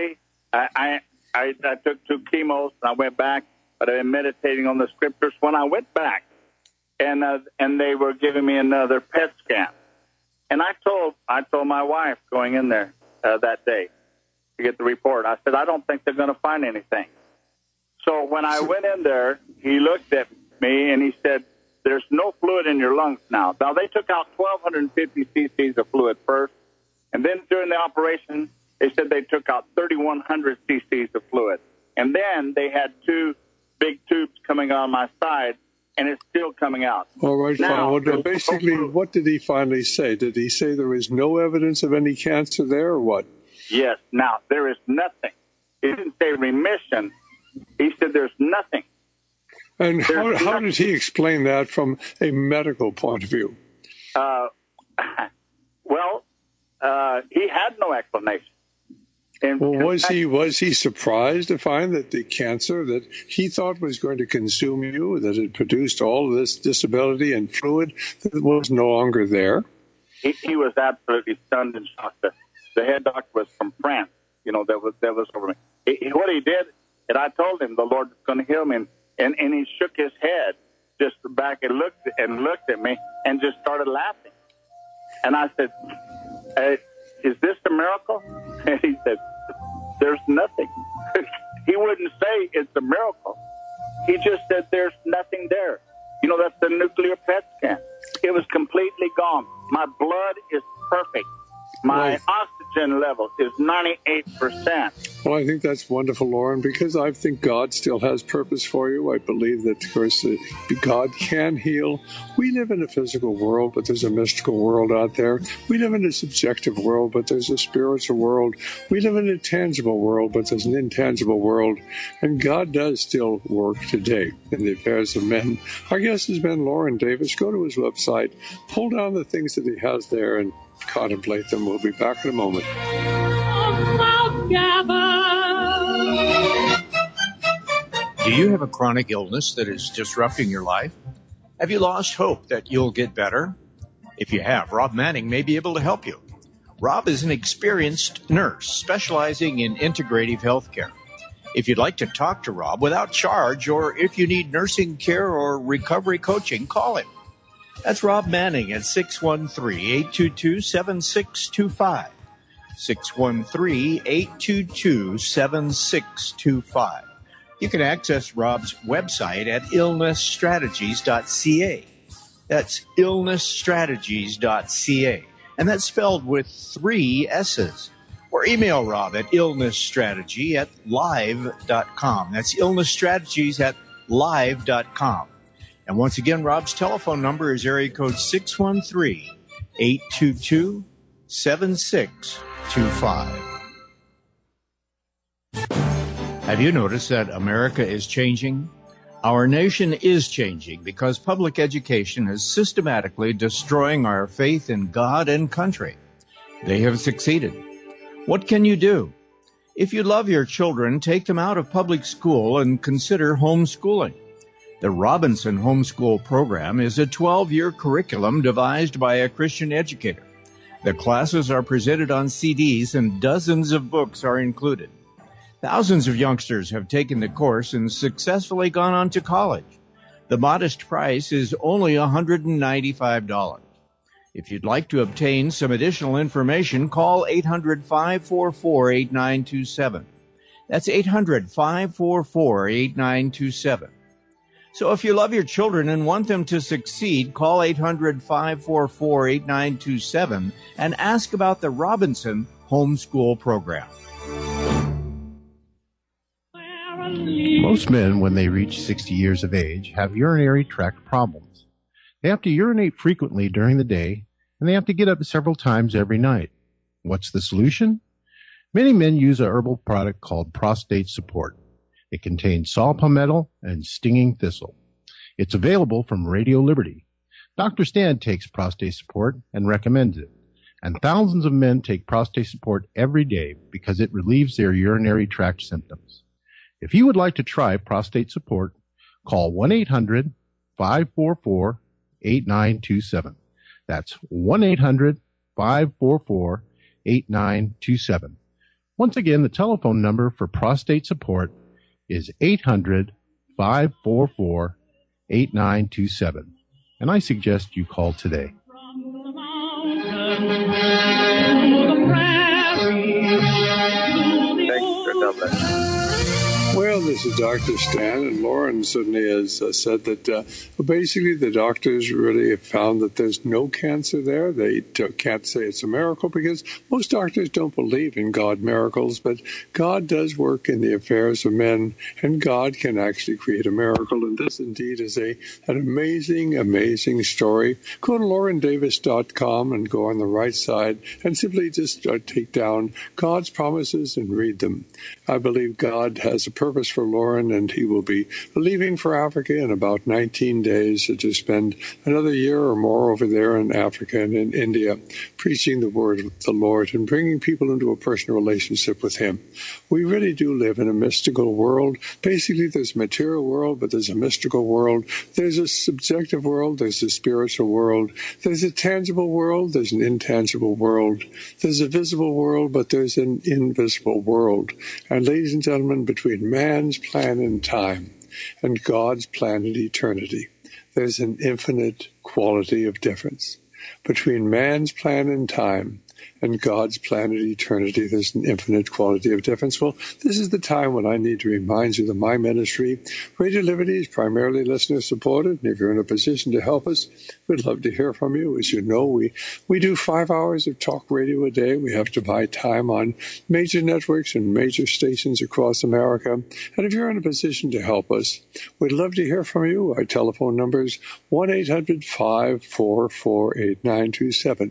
took 2 chemos, and I went back, but I've been meditating on the scriptures. When I went back, and they were giving me another PET scan, and I told my wife going in there that day to get the report, I said, I don't think they're going to find anything. So when I went in there, he looked at me and he said, there's no fluid in your lungs now. Now, they took out 1,250 cc's of fluid first, and then during the operation, they said they took out 3,100 cc's of fluid. And then they had 2 big tubes coming on my side, and it's still coming out. All right, now, well, basically, what did he finally say? Did he say there is no evidence of any cancer there, or what? Yes. Now, there is nothing. He didn't say remission. He said there's nothing. And how did he explain that from a medical point of view? He had no explanation. Was he surprised to find that the cancer that he thought was going to consume you, that had produced all of this disability and fluid, that was no longer there? He was absolutely stunned and shocked. The head doctor was from France. That was over me. What he did, and I told him the Lord was going to heal me, and he shook his head just back and looked at me and just started laughing. And I said, is this a miracle? And he said, there's nothing. He wouldn't say it's a miracle. He just said there's nothing there. That's the nuclear PET scan. It was completely gone. My blood is perfect. My oxygen level is 98%. Well, I think that's wonderful, Lauren, because I think God still has purpose for you. I believe that, of course, God can heal. We live in a physical world, but there's a mystical world out there. We live in a subjective world, but there's a spiritual world. We live in a tangible world, but there's an intangible world. And God does still work today in the affairs of men. Our guest has been Lauren Davis. Go to his website, pull down the things that he has there, and contemplate them. We'll be back in a moment. Do you have a chronic illness that is disrupting your life? Have you lost hope that you'll get better? If you have, Rob Manning may be able to help you. Rob is an experienced nurse specializing in integrative health care. If you'd like to talk to Rob without charge, or if you need nursing care or recovery coaching, call him. That's Rob Manning at 613-822-7625. 613-822-7625. You can access Rob's website at illnessstrategies.ca. That's illnessstrategies.ca. And that's spelled with 3 S's. Or email Rob at illnessstrategy@live.com. That's illnessstrategies@live.com. And once again, Rob's telephone number is area code 613-822-7625. Have you noticed that America is changing? Our nation is changing because public education is systematically destroying our faith in God and country. They have succeeded. What can you do? If you love your children, take them out of public school and consider homeschooling. The Robinson Homeschool Program is a 12-year curriculum devised by a Christian educator. The classes are presented on CDs and dozens of books are included. Thousands of youngsters have taken the course and successfully gone on to college. The modest price is only $195. If you'd like to obtain some additional information, call 800-544-8927. That's 800-544-8927. So if you love your children and want them to succeed, call 800-544-8927 and ask about the Robinson Homeschool Program. Most men, when they reach 60 years of age, have urinary tract problems. They have to urinate frequently during the day, and they have to get up several times every night. What's the solution? Many men use a herbal product called Prostate Support. It contains saw palmetto and stinging thistle. It's available from Radio Liberty. Dr. Stan takes Prostate Support and recommends it. And thousands of men take Prostate Support every day because it relieves their urinary tract symptoms. If you would like to try Prostate Support, call 1-800-544-8927. That's 1-800-544-8927. Once again, the telephone number for Prostate Support is 800-544-8927. And I suggest you call today. Well, this is Dr. Stan, and Lauren certainly has said that basically the doctors really have found that there's no cancer there. They can't say it's a miracle because most doctors don't believe in God miracles, but God does work in the affairs of men, and God can actually create a miracle, and this indeed is an amazing, amazing story. Go to laurendavis.com and go on the right side and simply just take down God's promises and read them. I believe God has a purpose for Lauren, and he will be leaving for Africa in about 19 days to spend another year or more over there in Africa and in India, preaching the word of the Lord and bringing people into a personal relationship with him. We really do live in a mystical world. Basically, there's a material world, but there's a mystical world. There's a subjective world. There's a spiritual world. There's a tangible world. There's an intangible world. There's a visible world, but there's an invisible world. And ladies and gentlemen, between man's plan in time and God's plan in eternity, there's an infinite quality of difference. Between man's plan in time and God's plan in eternity, there's an infinite quality of difference. Well, this is the time when I need to remind you that my ministry, Radio Liberty, is primarily listener-supported, and if you're in a position to help us, we'd love to hear from you. As you know, we do 5 hours of talk radio a day. We have to buy time on major networks and major stations across America. And if you're in a position to help us, we'd love to hear from you. Our telephone number is 1-800-544-8927.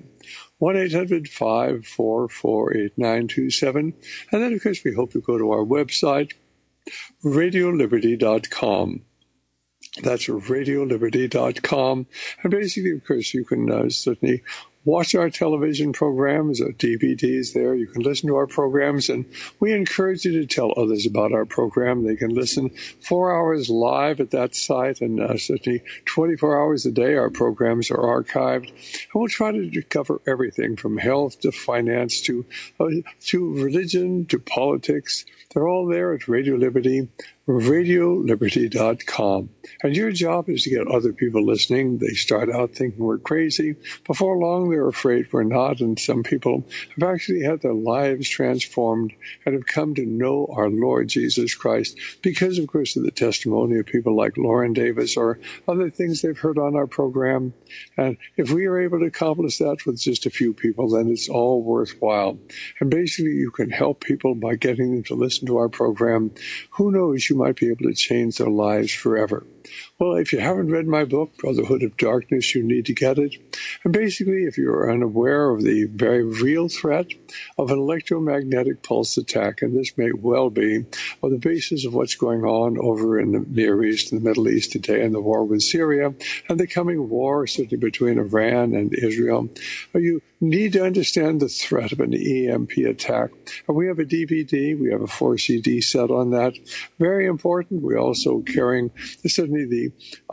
1-800-544-8927. And then, of course, we hope you go to our website, radioliberty.com. That's radioliberty.com. And basically, of course, you can certainly watch our television programs, our DVDs there. You can listen to our programs, and we encourage you to tell others about our program. They can listen 4 hours live at that site, and certainly 24 hours a day our programs are archived. And we'll try to cover everything from health to finance to religion to politics. They're all there at Radio Liberty, radioliberty.com. And your job is to get other people listening. They start out thinking we're crazy. Before long, they're afraid we're not. And some people have actually had their lives transformed and have come to know our Lord Jesus Christ because, of course, of the testimony of people like Lauren Davis or other things they've heard on our program. And if we are able to accomplish that with just a few people, then it's all worthwhile. And basically, you can help people by getting them to listen to our program. Who knows, you might be able to change their lives forever. Well, if you haven't read my book, Brotherhood of Darkness, you need to get it. And basically, if you're unaware of the very real threat of an electromagnetic pulse attack, and this may well be on the basis of what's going on over in the Near East and the Middle East today, and the war with Syria, and the coming war certainly between Iran and Israel, you need to understand the threat of an EMP attack. And we have a DVD, we have a 4-CD set on that. Very important. We're also carrying certainly the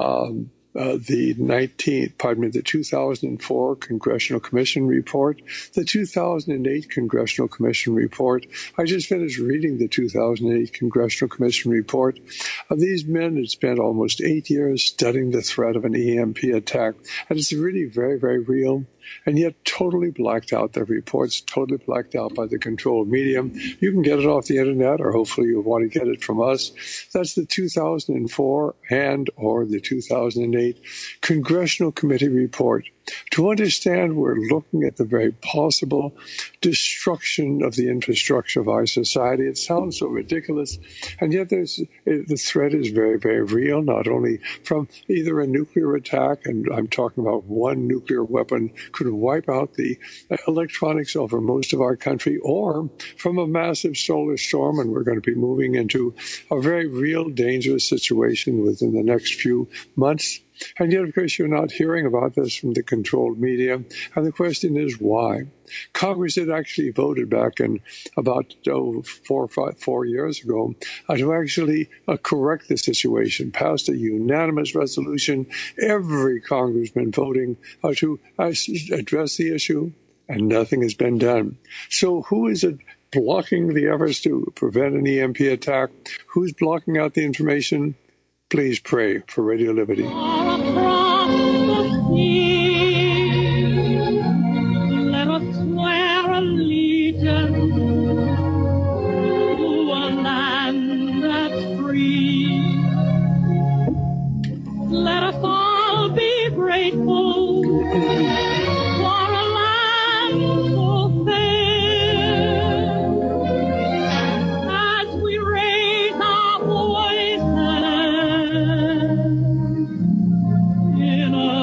2004 Congressional Commission report, the 2008 Congressional Commission report. I just finished reading the 2008 Congressional Commission report. These men had spent almost 8 years studying the threat of an EMP attack, and it's really very, very real. and yet totally blacked out. The reports totally blacked out by the controlled media. You can get it off the internet, or hopefully you'll want to get it from us. That's the 2004 and or the 2008 Congressional Committee report. To understand, we're looking at the very possible destruction of the infrastructure of our society. It sounds so ridiculous, and yet the threat is very, very real, not only from either a nuclear attack, and I'm talking about one nuclear weapon could wipe out the electronics over most of our country, or from a massive solar storm, and we're going to be moving into a very real dangerous situation within the next few months. And yet, of course, you're not hearing about this from the controlled media. And the question is, why? Congress had actually voted back in about 4 years ago to actually correct the situation, passed a unanimous resolution, every congressman voting to address the issue, and nothing has been done. So who is it blocking the efforts to prevent an EMP attack? Who's blocking out the information? Please pray for Radio Liberty. Let us swear allegiance to a land that's free. Let us all be grateful for a land so fair. As we raise our voices in a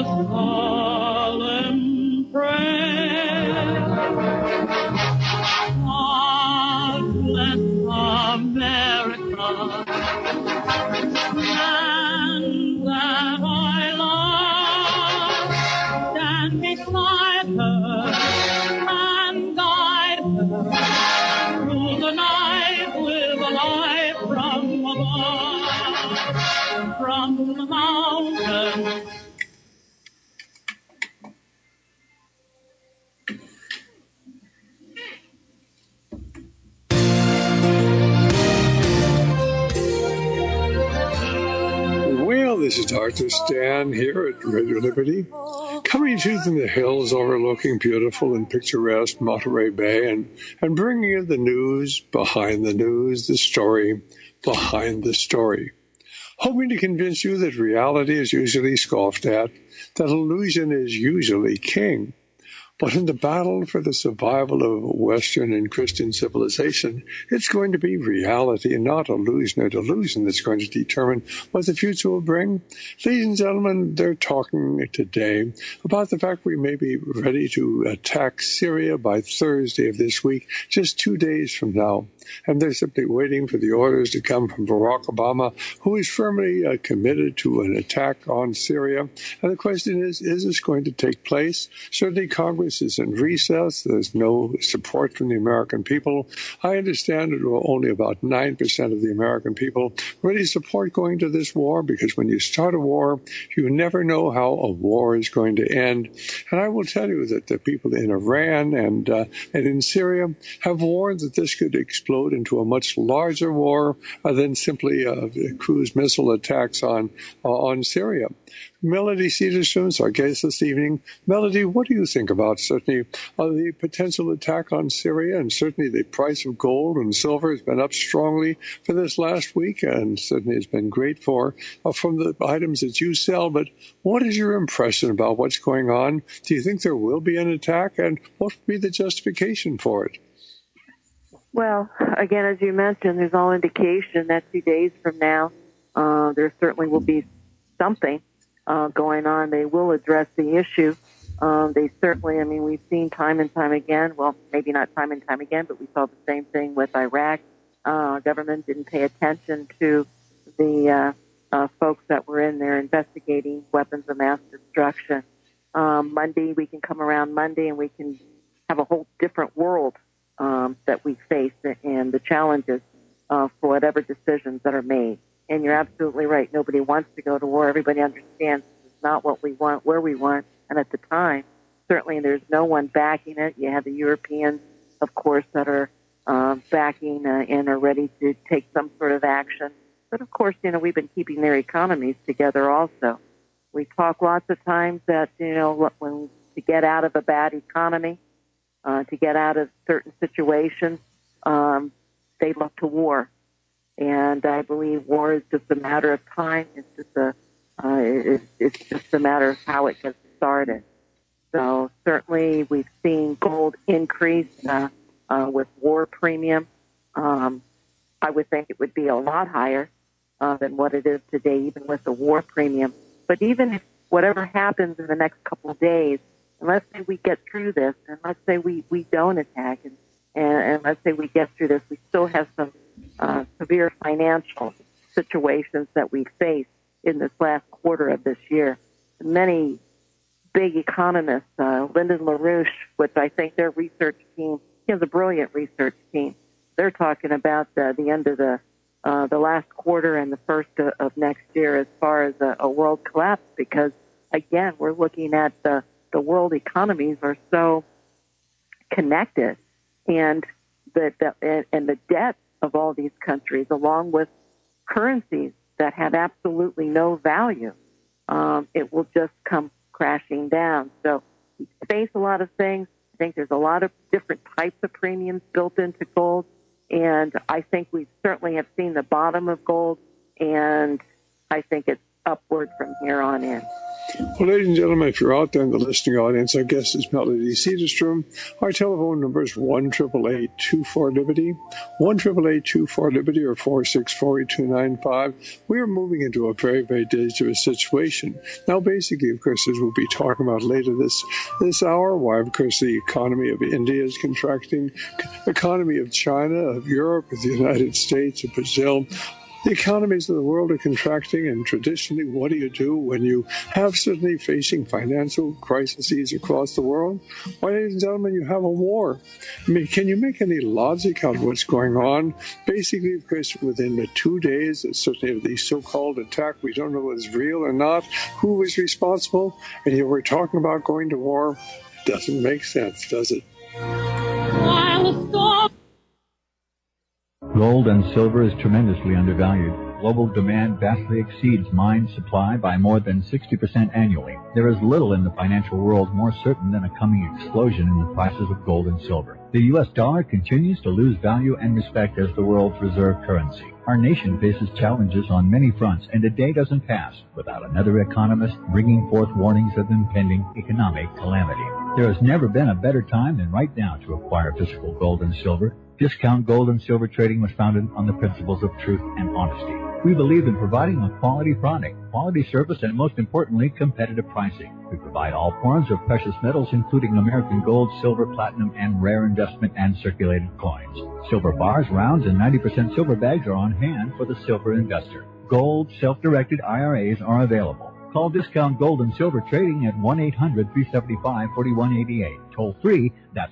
solemn prayer. God bless America, land that I love. Stand beside her and guide her through the night with a light from above, from the mountains. Well, this is Dr. Stan here at Radio Liberty, coming to you from the hills overlooking beautiful and picturesque Monterey Bay, and bringing you the news behind the news, the story behind the story. Hoping to convince you that reality is usually scoffed at, that illusion is usually king. But in the battle for the survival of Western and Christian civilization, it's going to be reality and not illusion or delusion that's going to determine what the future will bring. Ladies and gentlemen, they're talking today about the fact we may be ready to attack Syria by Thursday of this week, just 2 days from now. And they're simply waiting for the orders to come from Barack Obama, who is firmly committed to an attack on Syria. And the question is this going to take place? Certainly Congress is in recess. There's no support from the American people. I understand that only about 9% of the American people really support going to this war, because when you start a war, you never know how a war is going to end. And I will tell you that the people in Iran and in Syria have warned that this could explode into a much larger war than simply cruise missile attacks on Syria. Melody Cedarstone, our guest this evening. Melody, what do you think about certainly the potential attack on Syria? And certainly the price of gold and silver has been up strongly for this last week, and certainly it's been great for from the items that you sell. But what is your impression about what's going on? Do you think there will be an attack, and what would be the justification for it? Well, again, as you mentioned, there's all indication that 2 days from now, there certainly will be something going on. They will address the issue. They certainly, we've seen time and time again, well, maybe not time and time again, but we saw the same thing with Iraq. Government didn't pay attention to the folks that were in there investigating weapons of mass destruction. Monday, we can come around Monday and we can have a whole different world that we face and the challenges for whatever decisions that are made. And you're absolutely right. Nobody wants to go to war. Everybody understands it's not what we want, where we want. And at the time, certainly there's no one backing it. You have the Europeans, of course, that are backing and are ready to take some sort of action. But, of course, we've been keeping their economies together also. We talk lots of times that, when to get out of a bad economy, to get out of certain situations, they look to war. And I believe war is just a matter of time. It's just a matter of how it gets started. So certainly we've seen gold increase with war premium. I would think it would be a lot higher than what it is today, even with the war premium. But even if whatever happens in the next couple of days, and let's say we get through this, and let's say we don't attack, and let's say we get through this, we still have some severe financial situations that we face in this last quarter of this year. Many big economists, Lyndon LaRouche, which I think their research team, he has a brilliant research team. They're talking about the end of the last quarter and the first of next year as far as a world collapse, because again, we're looking at the world economies are so connected, and the debt of all these countries, along with currencies that have absolutely no value, it will just come crashing down. So we face a lot of things. I think there's a lot of different types of premiums built into gold. And I think we certainly have seen the bottom of gold, and I think it's upward from here on in. Well, ladies and gentlemen, if you're out there in the listening audience, our guest is Melody Cedarstrom. Our telephone number is 1-888-24-LIBERTY, 1-888-24-LIBERTY, or 464-8295. We are moving into a very, very dangerous situation. Now, basically, of course, as we'll be talking about later this hour, why, of course, the economy of India is contracting, economy of China, of Europe, of the United States, of Brazil. The economies of the world are contracting, and traditionally, what do you do when you have suddenly facing financial crises across the world? Why, ladies and gentlemen, you have a war. I mean, can you make any logic out of what's going on? Basically, of course, within the 2 days, certainly of the so-called attack, we don't know whether it's real or not, who was responsible, and here we're talking about going to war. Doesn't make sense, does it? Gold and silver is tremendously undervalued. Global demand vastly exceeds mine supply by more than 60% annually. There is little in the financial world more certain than a coming explosion in the prices of gold and silver. The U.S. dollar continues to lose value and respect as the world's reserve currency. Our nation faces challenges on many fronts, and a day doesn't pass without another economist bringing forth warnings of impending economic calamity. There has never been a better time than right now to acquire physical gold and silver. Discount Gold and Silver Trading was founded on the principles of truth and honesty. We believe in providing a quality product, quality service, and most importantly, competitive pricing. We provide all forms of precious metals, including American gold, silver, platinum, and rare investment and circulated coins. Silver bars, rounds, and 90% silver bags are on hand for the silver investor. Gold, self-directed IRAs are available. Call Discount Gold and Silver Trading at 1-800-375-4188. Toll free, that's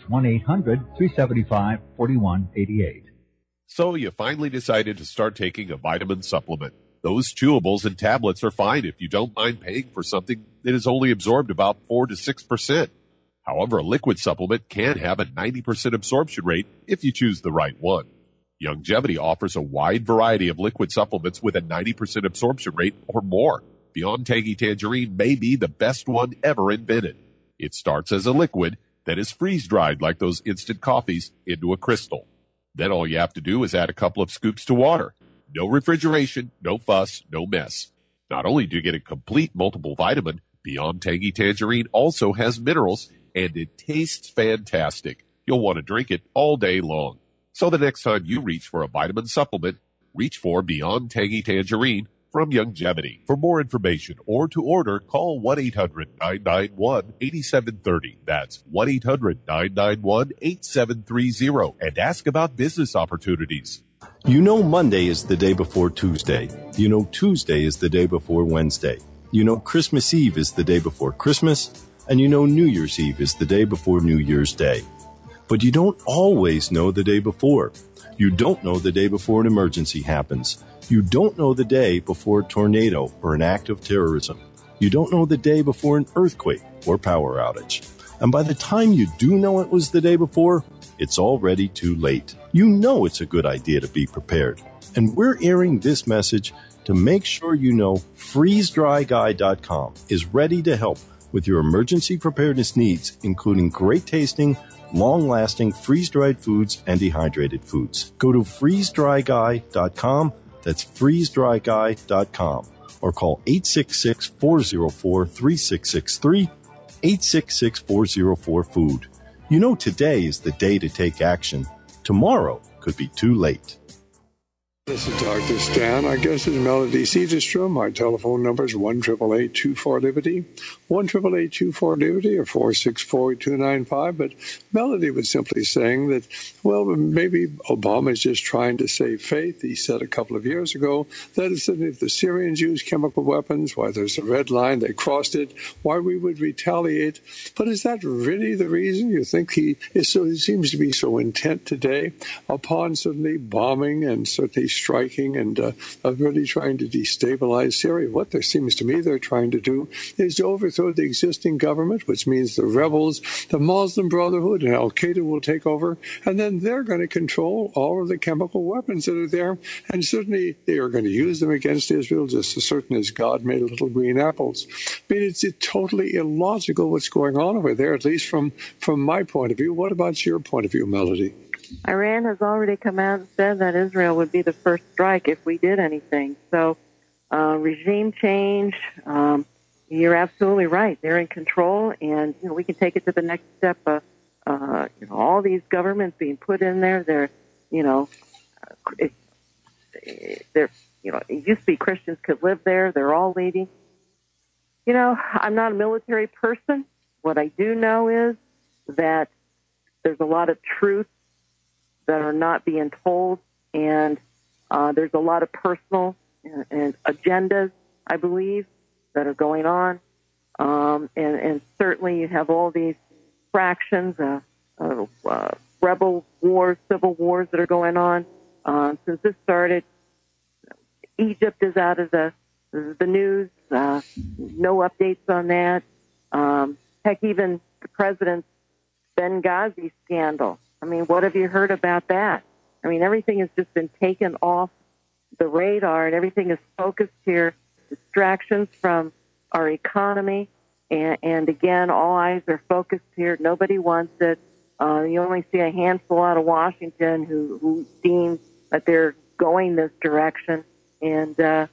1-800-375-4188. So you finally decided to start taking a vitamin supplement. Those chewables and tablets are fine if you don't mind paying for something that is only absorbed about 4 to 6%. However, a liquid supplement can have a 90% absorption rate if you choose the right one. Youngevity offers a wide variety of liquid supplements with a 90% absorption rate or more. Beyond Tangy Tangerine may be the best one ever invented. It starts as a liquid that is freeze-dried like those instant coffees into a crystal. Then all you have to do is add a couple of scoops to water. No refrigeration, no fuss, no mess. Not only do you get a complete multiple vitamin, Beyond Tangy Tangerine also has minerals, and it tastes fantastic. You'll want to drink it all day long. So the next time you reach for a vitamin supplement, reach for Beyond Tangy Tangerine from Youngevity. For more information or to order, call 1-800-991-8730. That's 1-800-991-8730 and ask about business opportunities. You know Monday is the day before Tuesday. You know Tuesday is the day before Wednesday. You know Christmas Eve is the day before Christmas. And you know New Year's Eve is the day before New Year's Day. But you don't always know the day before. You don't know the day before an emergency happens. You don't know the day before a tornado or an act of terrorism. You don't know the day before an earthquake or power outage. And by the time you do know it was the day before, it's already too late. You know it's a good idea to be prepared. And we're airing this message to make sure you know FreezeDryGuy.com is ready to help with your emergency preparedness needs, including great tasting, long-lasting freeze-dried foods and dehydrated foods. Go to freezedryguy.com. That's freezedryguy.com. Or call 866-404-3663, 866-404-FOOD. You know today is the day to take action. Tomorrow could be too late. This is Dr. Stan. Our guest is Melody Cedarstrom. Our telephone number is 1-888-24-LIBERTY, 1-888-24-LIBERTY, or 464-295. But Melody was simply saying that, well, maybe Obama's just trying to save faith. He said a couple of years ago that if the Syrians use chemical weapons, why there's a red line, they crossed it, why we would retaliate. But is that really the reason? You think he seems to be so intent today upon certainly bombing and certainly striking and really trying to destabilize Syria? What there seems to me they're trying to do is to overthrow the existing government, which means the rebels, the Muslim Brotherhood, and Al-Qaeda will take over, and then they're going to control all of the chemical weapons that are there, and certainly they are going to use them against Israel just as certain as God made little green apples. I mean, it's totally illogical what's going on over there, at least from my point of view. What about your point of view, Melody? Iran has already come out and said that Israel would be the first strike if we did anything. So regime change, you're absolutely right. They're in control, and we can take it to the next step. All these governments being put in there, they're it used to be Christians could live there. They're all leaving. I'm not a military person. What I do know is that there's a lot of truth that are not being told, and there's a lot of personal and agendas, I believe, that are going on. And certainly you have all these fractions, rebel wars, civil wars that are going on. Since this started, Egypt is out of the news. No updates on that. Heck, even the president's Benghazi scandal. I mean, what have you heard about that? I mean, everything has just been taken off the radar, and everything is focused here. Distractions from our economy, and again, all eyes are focused here. Nobody wants it. You only see a handful out of Washington who deem that they're going this direction, and I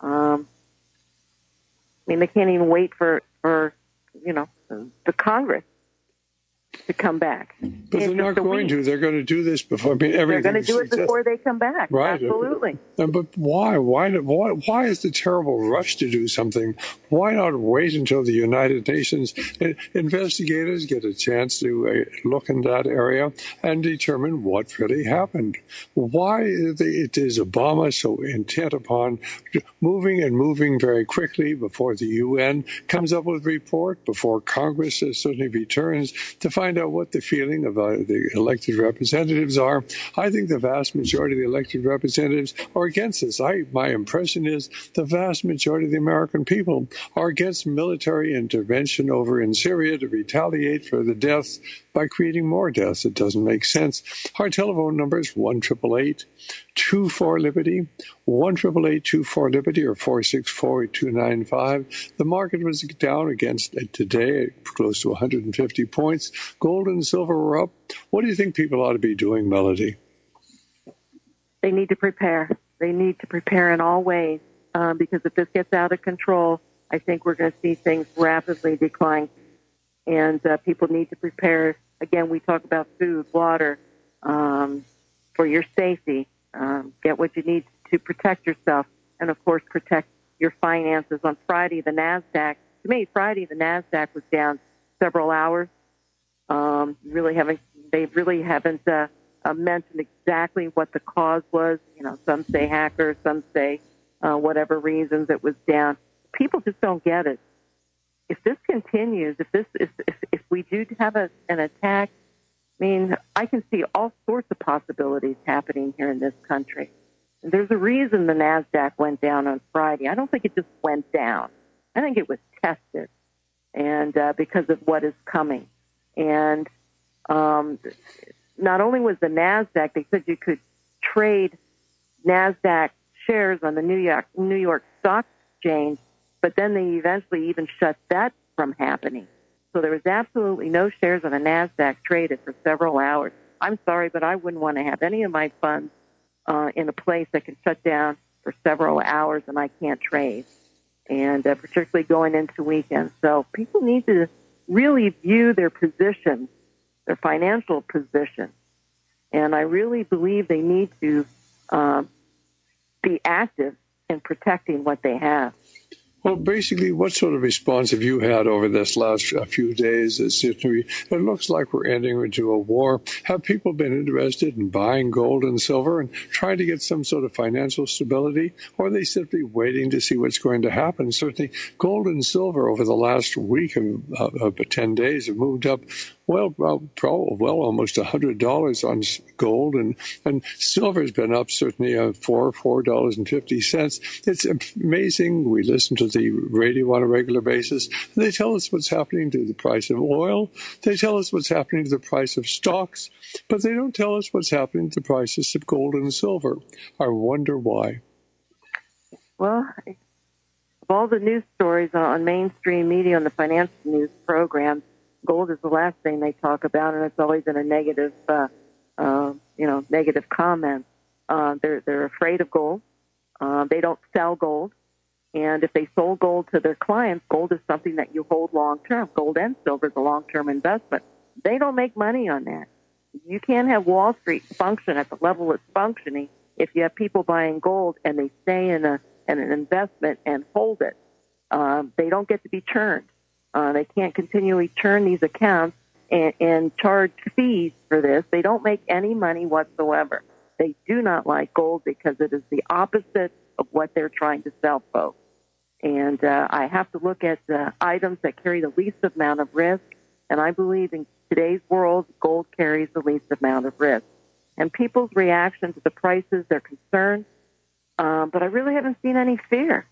mean, they can't even wait for the Congress to come back. But they're not going to. They're going to do this before. I mean, everything. They're going to do it before they come back. Right. Absolutely. But why? Why is the terrible rush to do something? Why not wait until the United Nations investigators get a chance to look in that area and determine what really happened? Why is Obama so intent upon moving very quickly before the UN comes up with a report, before Congress certainly returns to find out what the feeling of the elected representatives are? I think the vast majority of the elected representatives are against this. My impression is the vast majority of the American people are against military intervention over in Syria to retaliate for the deaths by creating more deaths. It doesn't make sense. Our telephone number is 1-888-24-LIBERTY, 1-888-24-LIBERTY, or 464-295. The market was down against today, close to 150 points. Gold and silver were up. What do you think people ought to be doing, Melody? They need to prepare. They need to prepare in all ways, because if this gets out of control, I think we're going to see things rapidly decline. And people need to prepare. Again, we talk about food, water, for your safety. Get what you need to protect yourself, and, of course, protect your finances. On Friday, the NASDAQ was down several hours. They really haven't mentioned exactly what the cause was. Some say hackers, some say whatever reasons it was down. People just don't get it. If this continues, if we do have an attack, I mean, I can see all sorts of possibilities happening here in this country. And there's a reason the NASDAQ went down on Friday. I don't think it just went down. I think it was tested, and because of what is coming. And not only was the NASDAQ, they said you could trade NASDAQ shares on the New York Stock Exchange, but then they eventually even shut that from happening. So there was absolutely no shares on the NASDAQ traded for several hours. I'm sorry, but I wouldn't want to have any of my funds in a place that can shut down for several hours and I can't trade, and particularly going into weekends. So people need to really view their position, their financial position, and I really believe they need to be active in protecting what they have. Well, basically, what sort of response have you had over this last few days? It looks like we're ending into a war. Have people been interested in buying gold and silver and trying to get some sort of financial stability, or are they simply waiting to see what's going to happen? Certainly, gold and silver over the last week of 10 days have moved up well, almost $100 on gold, and silver's been up certainly $4.50. It's amazing. We listen to the radio on a regular basis. And they tell us what's happening to the price of oil. They tell us what's happening to the price of stocks, but they don't tell us what's happening to the prices of gold and silver. I wonder why. Well, of all the news stories on mainstream media and the financial news programs, gold is the last thing they talk about, and it's always in a negative, negative comment. They're afraid of gold. They don't sell gold, and if they sold gold to their clients, gold is something that you hold long term. Gold and silver is a long term investment. They don't make money on that. You can't have Wall Street function at the level it's functioning if you have people buying gold and they stay in an investment and hold it. They don't get to be churned. They can't continually churn these accounts and charge fees for this. They don't make any money whatsoever. They do not like gold because it is the opposite of what they're trying to sell folks. And I have to look at items that carry the least amount of risk, and I believe in today's world, gold carries the least amount of risk. And people's reaction to the prices, they're concerned, but I really haven't seen any fear.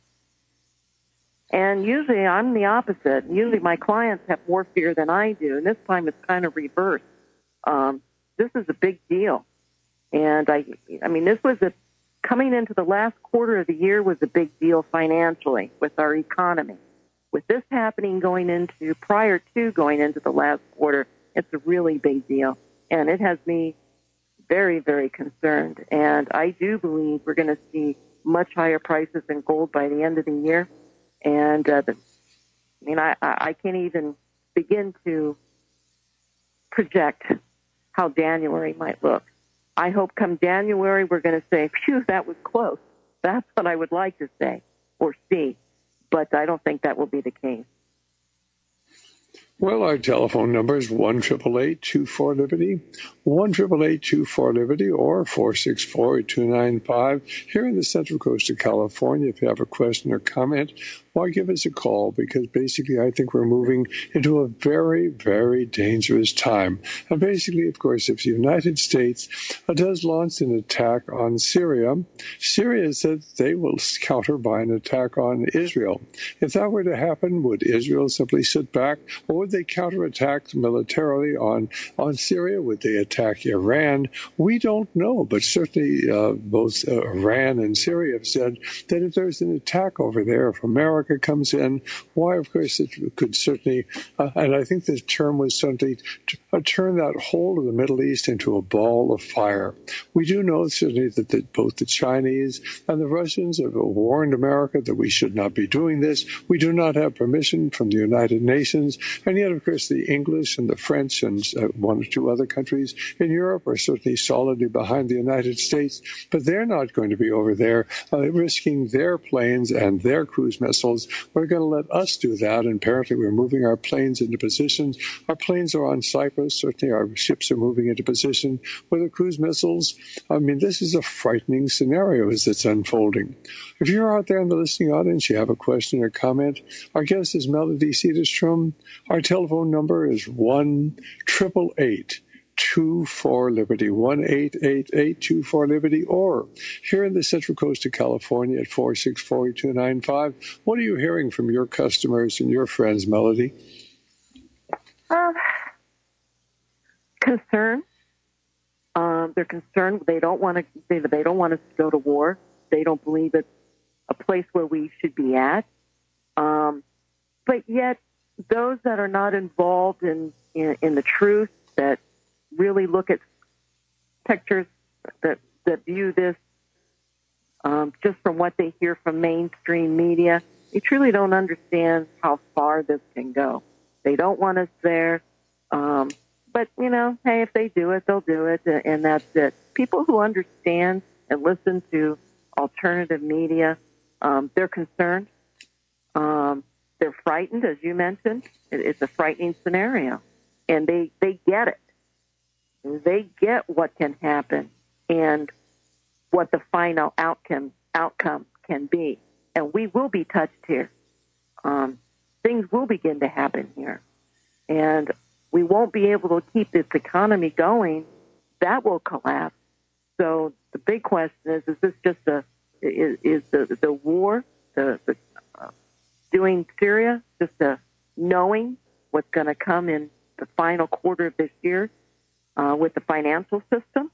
And usually I'm the opposite. Usually my clients have more fear than I do, and this time it's kind of reversed. This is a big deal. And this was coming into the last quarter of the year was a big deal financially with our economy. With this happening prior to going into the last quarter, it's a really big deal. And it has me very, very concerned. And I do believe we're going to see much higher prices in gold by the end of the year. And I can't even begin to project how January might look. I hope come January we're going to say, phew, that was close. That's what I would like to say or see. But I don't think that will be the case. Well, our telephone number is 1-888-24-LIBERTY, 1-888-24-LIBERTY, or 464-8295. Here in the Central Coast of California, if you have a question or comment, why give us a call, because basically I think we're moving into a very, very dangerous time. And basically, of course, if the United States does launch an attack on Syria, Syria said they will counter by an attack on Israel. If that were to happen, would Israel simply sit back, or would they counterattack militarily on Syria? Would they attack Iran? We don't know, but certainly both Iran and Syria have said that if there's an attack over there, if America comes in, why, of course, it could certainly, and I think the term was certainly turn that whole of the Middle East into a ball of fire. We do know certainly that both the Chinese and the Russians have warned America that we should not be doing this. We do not have permission from the United Nations, and yet, of course, the English and the French and one or two other countries in Europe are certainly solidly behind the United States, but they're not going to be over there risking their planes and their cruise missiles. We're going to let us do that, and apparently we're moving our planes into positions. Our planes are on Cyprus. Certainly our ships are moving into position with the cruise missiles. This is a frightening scenario as it's unfolding. If you're out there in the listening audience, you have a question or comment, our guest is Melody Cedarstrom. Our telephone number is 1-888-24-LIBERTY, 1-888-24-LIBERTY, or here in the Central Coast of California at 464-8295. What are you hearing from your customers and your friends, Melody? Concern. They're concerned. They don't want us to go to war. They don't believe it's a place where we should be at. But yet, those that are not involved in the truth, that really look at pictures, that view this just from what they hear from mainstream media, they truly don't understand how far this can go. They don't want us there. But, hey, if they do it, they'll do it, and that's it. People who understand and listen to alternative media, they're concerned. They're frightened, as you mentioned. It's a frightening scenario. And they get it. They get what can happen and what the final outcome can be. And we will be touched here. Things will begin to happen here. And we won't be able to keep this economy going. That will collapse. So the big question is this just is the war, doing Syria, just knowing what's going to come in the final quarter of this year with the financial system?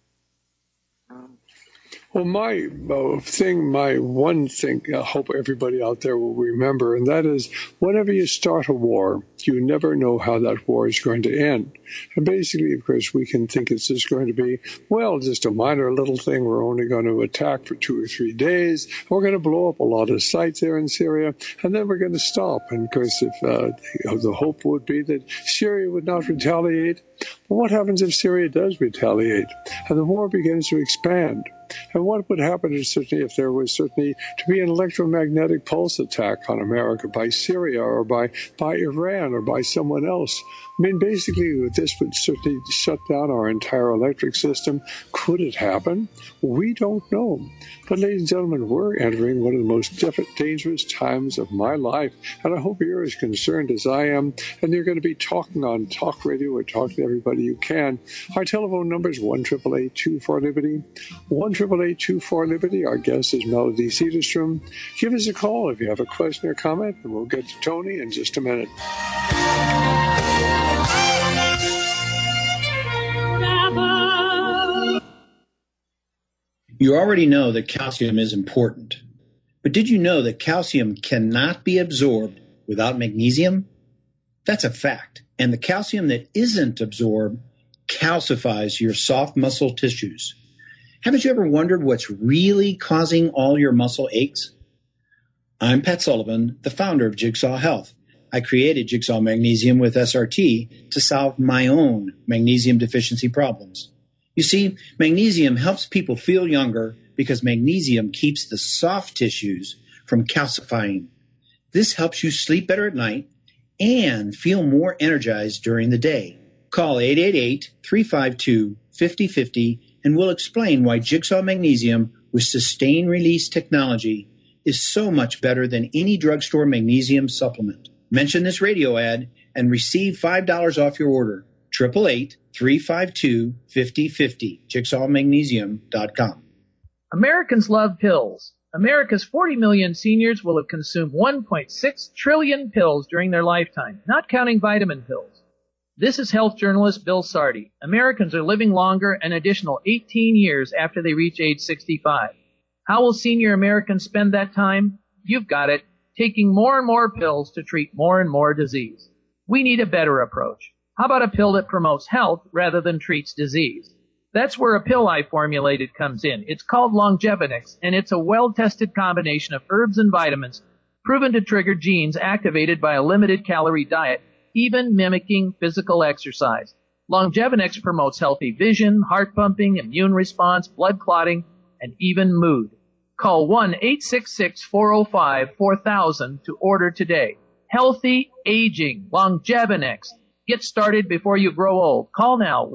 Well, my one thing I hope everybody out there will remember, and that is whenever you start a war, you never know how that war is going to end. And basically, of course, we can think it's just going to be, just a minor little thing. We're only going to attack for 2 or 3 days. We're going to blow up a lot of sites there in Syria, and then we're going to stop. And of course, if the hope would be that Syria would not retaliate. But what happens if Syria does retaliate and the war begins to expand? And what would happen is if there was to be an electromagnetic pulse attack on America by Syria or by Iran or by someone else? I mean, basically, this would certainly shut down our entire electric system. Could it happen? We don't know. But, ladies and gentlemen, we're entering one of the most dangerous times of my life, and I hope you're as concerned as I am, and you're going to be talking on talk radio or talk to everybody you can. Our telephone number is 1-888-24-LIBERTY, 1-888-24-LIBERTY. Our guest is Melody Cedarstrom. Give us a call if you have a question or comment, and we'll get to Tony in just a minute. You already know that calcium is important. But did you know that calcium cannot be absorbed without magnesium? That's a fact. And the calcium that isn't absorbed calcifies your soft muscle tissues. Haven't you ever wondered what's really causing all your muscle aches? I'm Pat Sullivan, the founder of Jigsaw Health. I created Jigsaw Magnesium with SRT to solve my own magnesium deficiency problems. You see, magnesium helps people feel younger because magnesium keeps the soft tissues from calcifying. This helps you sleep better at night and feel more energized during the day. Call 888-352-5050 and we'll explain why Jigsaw Magnesium with sustained release technology is so much better than any drugstore magnesium supplement. Mention this radio ad and receive $5 off your order. 888-352-5050. JigsawMagnesium.com. Americans love pills. America's 40 million seniors will have consumed 1.6 trillion pills during their lifetime, not counting vitamin pills. This is health journalist Bill Sardi. Americans are living longer an additional 18 years after they reach age 65. How will senior Americans spend that time? You've got it. Taking more and more pills to treat more and more disease. We need a better approach. How about a pill that promotes health rather than treats disease? That's where a pill I formulated comes in. It's called Longevinix, and it's a well-tested combination of herbs and vitamins proven to trigger genes activated by a limited-calorie diet, even mimicking physical exercise. Longevinix promotes healthy vision, heart pumping, immune response, blood clotting, and even mood. Call 1-866-405-4000 to order today. Healthy aging, Longevinix. Get started before you grow old. Call now,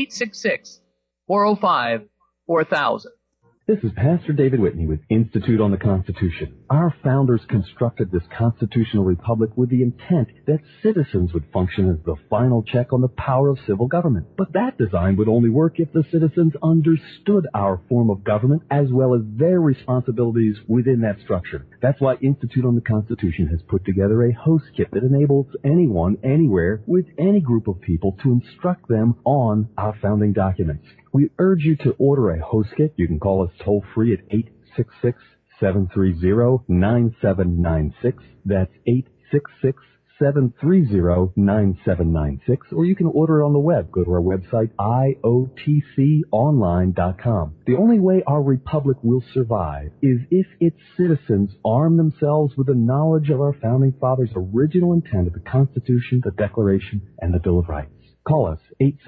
1-866-405-4000. This is Pastor David Whitney with Institute on the Constitution. Our founders constructed this constitutional republic with the intent that citizens would function as the final check on the power of civil government. But that design would only work if the citizens understood our form of government as well as their responsibilities within that structure. That's why Institute on the Constitution has put together a host kit that enables anyone, anywhere, with any group of people to instruct them on our founding documents. We urge you to order a host kit. You can call us toll-free at 866-730-9796. That's 866-730-9796, or you can order it on the web. Go to our website, iotconline.com. The only way our republic will survive is if its citizens arm themselves with the knowledge of our founding fathers' original intent of the Constitution, the Declaration, and the Bill of Rights. Call us,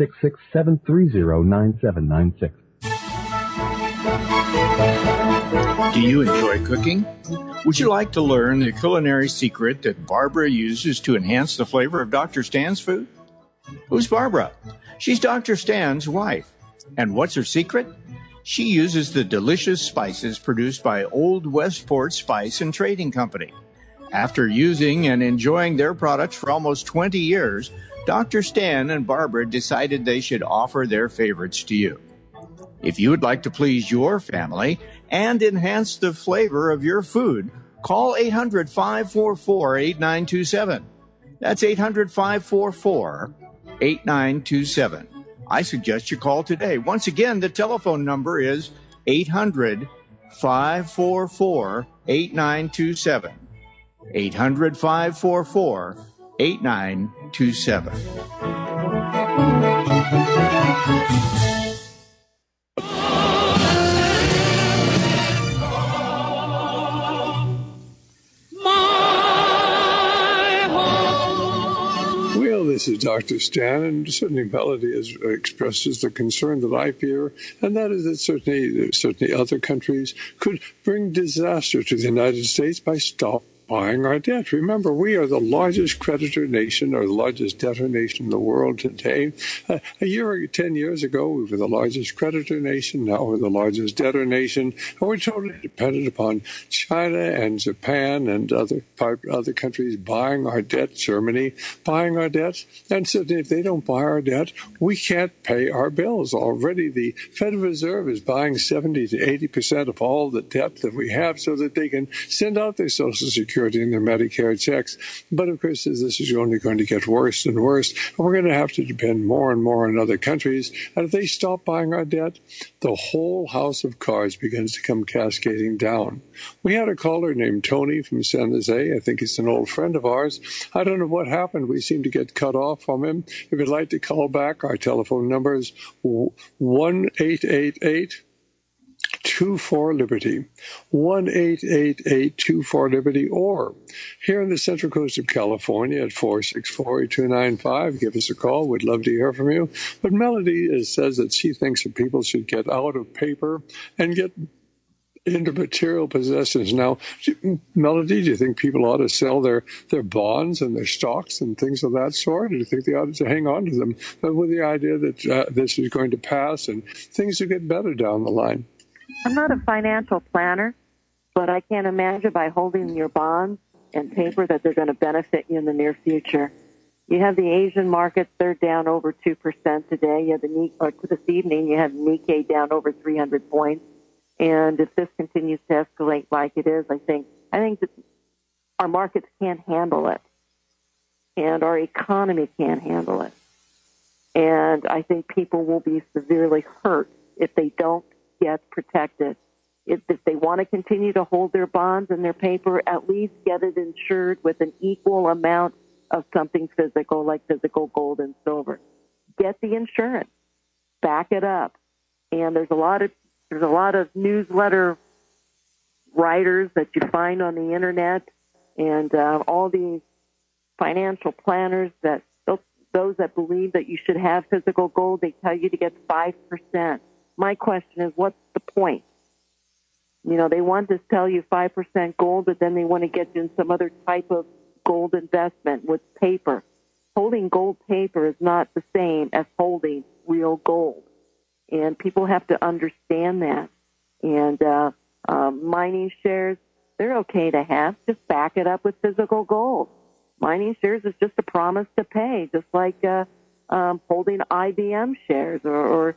866-730-9796. Do you enjoy cooking? Would you like to learn the culinary secret that Barbara uses to enhance the flavor of Dr. Stan's food? Who's Barbara? She's Dr. Stan's wife. And what's her secret? She uses the delicious spices produced by Old Westport Spice and Trading Company. After using and enjoying their products for almost 20 years, Dr. Stan and Barbara decided they should offer their favorites to you. If you would like to please your family and enhance the flavor of your food, call 800-544-8927. That's 800-544-8927. I suggest you call today. Once again, the telephone number is 800-544-8927. 800-544-8927. This is Dr. Stan, and certainly Melody has expressed the concern that I fear, and that is that certainly other countries could bring disaster to the United States by buying our debt. Remember, we are the largest creditor nation, or the largest debtor nation in the world today. 10 years ago, we were the largest creditor nation. Now we're the largest debtor nation. And we're totally dependent upon China and Japan and other countries buying our debt, Germany buying our debt. And certainly if they don't buy our debt, we can't pay our bills. Already the Federal Reserve is buying 70 to 80% of all the debt that we have so that they can send out their Social Security and their Medicare checks. But of course, this is only going to get worse and worse. And we're going to have to depend more and more on other countries. And if they stop buying our debt, the whole house of cards begins to come cascading down. We had a caller named Tony from San Jose. I think he's an old friend of ours. I don't know what happened. We seem to get cut off from him. If you'd like to call back, our telephone number is 1-888-24-LIBERTY, 1-888-24-LIBERTY, or here in the Central Coast of California at 464-8295. Give us a call. We'd love to hear from you. But Melody says that she thinks that people should get out of paper and get into material possessions. Now, Melody, do you think people ought to sell their bonds and their stocks and things of that sort? Or do you think they ought to hang on to them with the idea that this is going to pass and things will get better down the line? I'm not a financial planner, but I can't imagine by holding your bonds and paper that they're going to benefit you in the near future. You have the Asian markets, they're down over 2% today. You have this evening, you have Nikkei down over 300 points. And if this continues to escalate like it is, I think that our markets can't handle it. And our economy can't handle it. And I think people will be severely hurt if they don't get protected. If they want to continue to hold their bonds and their paper, at least get it insured with an equal amount of something physical, like physical gold and silver. Get the insurance. Back it up. And there's a lot of newsletter writers that you find on the internet, and all these financial planners that those that believe that you should have physical gold, they tell you to get 5%. My question is, what's the point? You know, they want to tell you 5% gold, but then they want to get you in some other type of gold investment with paper. Holding gold paper is not the same as holding real gold. And people have to understand that. And mining shares, they're okay to have. Just back it up with physical gold. Mining shares is just a promise to pay, just like holding IBM shares or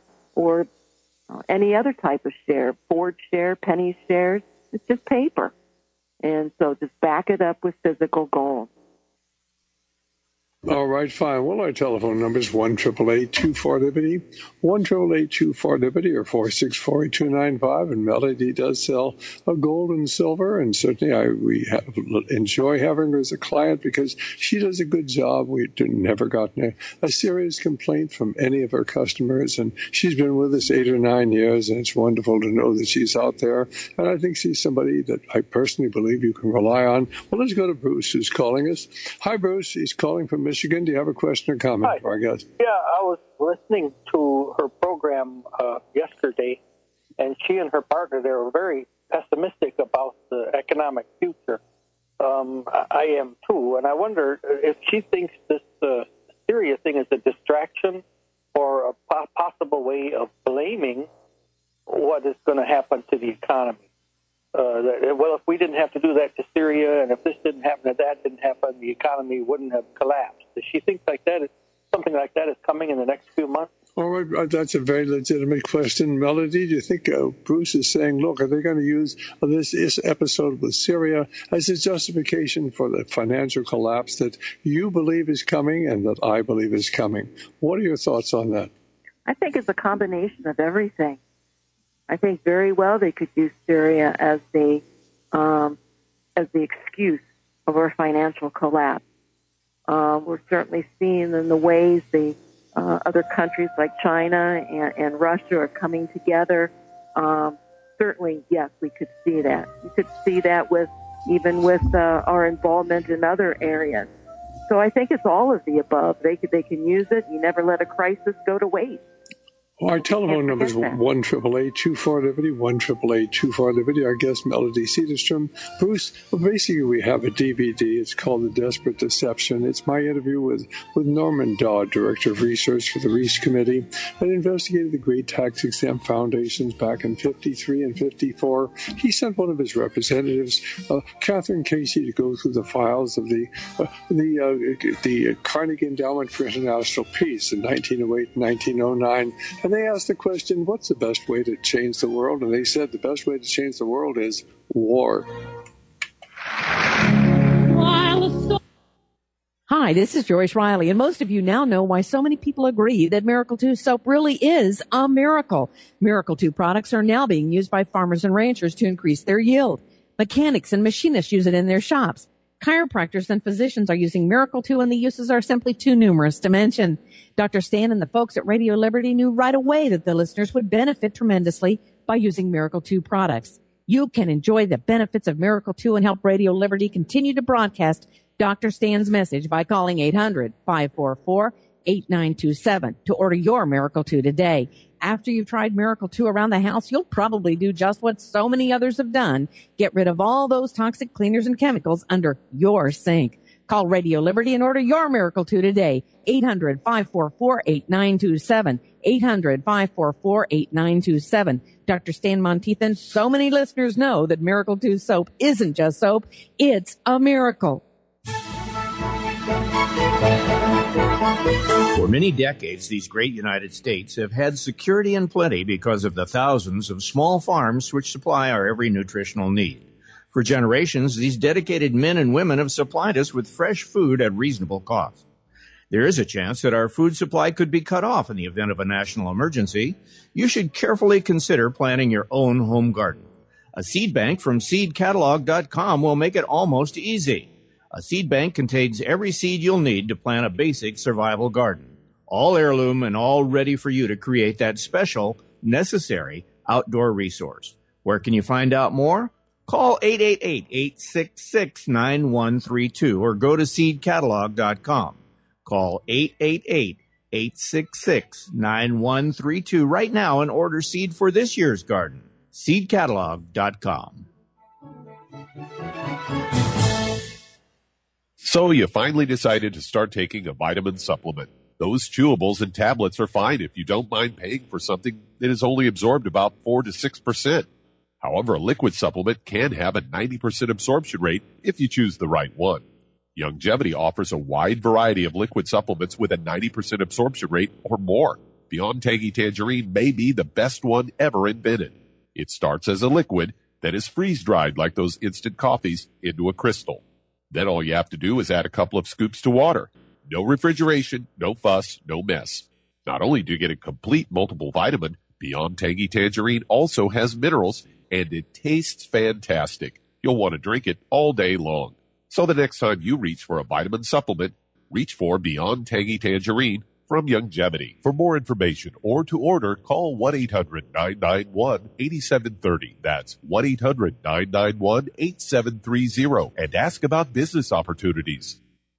any other type of share, Ford share, penny shares. It's just paper. And so just back it up with physical gold. All right, fine. Well, our telephone number is 1-888-24-LIBERTY, 1-888-24-LIBERTY, or 464-8295. And Melody does sell gold and silver, and certainly we enjoy having her as a client because she does a good job. We've never gotten a serious complaint from any of our customers, and she's been with us 8 or 9 years, and it's wonderful to know that she's out there. And I think she's somebody that I personally believe you can rely on. Well, let's go to Bruce, who's calling us. Hi, Bruce. He's calling from Michigan. Do you have a question or comment for our guest? Yeah, I was listening to her program yesterday, and she and her partner, they were very pessimistic about the economic future. I am too, and I wonder if she thinks this Syria thing is a distraction or a possible way of blaming what is going to happen to the economy. Well, if we didn't have to do that to Syria, and if this didn't happen, if that didn't happen, the economy wouldn't have collapsed. Does she think something like that is coming in the next few months? All right, that's a very legitimate question. Melody, do you think Bruce is saying, look, are they going to use this episode with Syria as a justification for the financial collapse that you believe is coming and that I believe is coming? What are your thoughts on that? I think it's a combination of everything. I think very well they could use Syria as the excuse of our financial collapse. We're certainly seeing in the ways the other countries like China and Russia are coming together. Certainly, yes, we could see that. We could see that with our involvement in other areas. So I think it's all of the above. They can use it. You never let a crisis go to waste. Well, our telephone number is 1-888-24-LIBERTY, 1-888-24-LIBERTY. Our guest, Melody Cedarstrom. Bruce, basically we have a DVD. It's called The Desperate Deception. It's my interview with Norman Dodd, Director of Research for the Reese Committee, that investigated the great tax-exempt foundations back in 53 and 54. He sent one of his representatives, Catherine Casey, to go through the files of the Carnegie Endowment for International Peace in 1908 and 1909. And they asked the question, what's the best way to change the world? And they said the best way to change the world is war. Hi, this is Joyce Riley, and most of you now know why so many people agree that Miracle 2 soap really is a miracle. Miracle 2 products are now being used by farmers and ranchers to increase their yield. Mechanics and machinists use it in their shops. Chiropractors and physicians are using Miracle 2, and the uses are simply too numerous to mention. Dr. Stan and the folks at Radio Liberty knew right away that the listeners would benefit tremendously by using Miracle 2 products. You can enjoy the benefits of Miracle 2 and help Radio Liberty continue to broadcast Dr. Stan's message by calling 800-544-8927 to order your Miracle 2 today. After you've tried Miracle 2 around the house, you'll probably do just what so many others have done. Get rid of all those toxic cleaners and chemicals under your sink. Call Radio Liberty and order your Miracle 2 today. 800-544-8927. 800-544-8927. Dr. Stan Monteith and so many listeners know that Miracle 2 soap isn't just soap. It's a miracle. For many decades, these great United States have had security and plenty because of the thousands of small farms which supply our every nutritional need. For generations, these dedicated men and women have supplied us with fresh food at reasonable cost. There is a chance that our food supply could be cut off in the event of a national emergency. You should carefully consider planting your own home garden. A seed bank from seedcatalog.com will make it almost easy. A seed bank contains every seed you'll need to plant a basic survival garden, all heirloom and all ready for you to create that special, necessary outdoor resource. Where can you find out more? Call 888-866-9132 or go to seedcatalog.com. Call 888-866-9132 right now and order seed for this year's garden. seedcatalog.com. So you finally decided to start taking a vitamin supplement. Those chewables and tablets are fine if you don't mind paying for something that is only absorbed about 4 to 6%. However, a liquid supplement can have a 90% absorption rate if you choose the right one. Longevity offers a wide variety of liquid supplements with a 90% absorption rate or more. Beyond Tangy Tangerine may be the best one ever invented. It starts as a liquid that is freeze-dried like those instant coffees into a crystal. Then all you have to do is add a couple of scoops to water. No refrigeration, no fuss, no mess. Not only do you get a complete multiple vitamin, Beyond Tangy Tangerine also has minerals, and it tastes fantastic. You'll want to drink it all day long. So the next time you reach for a vitamin supplement, reach for Beyond Tangy Tangerine from Youngevity. For more information or to order, call 1-800-991-8730. That's 1-800-991-8730 and ask about business opportunities.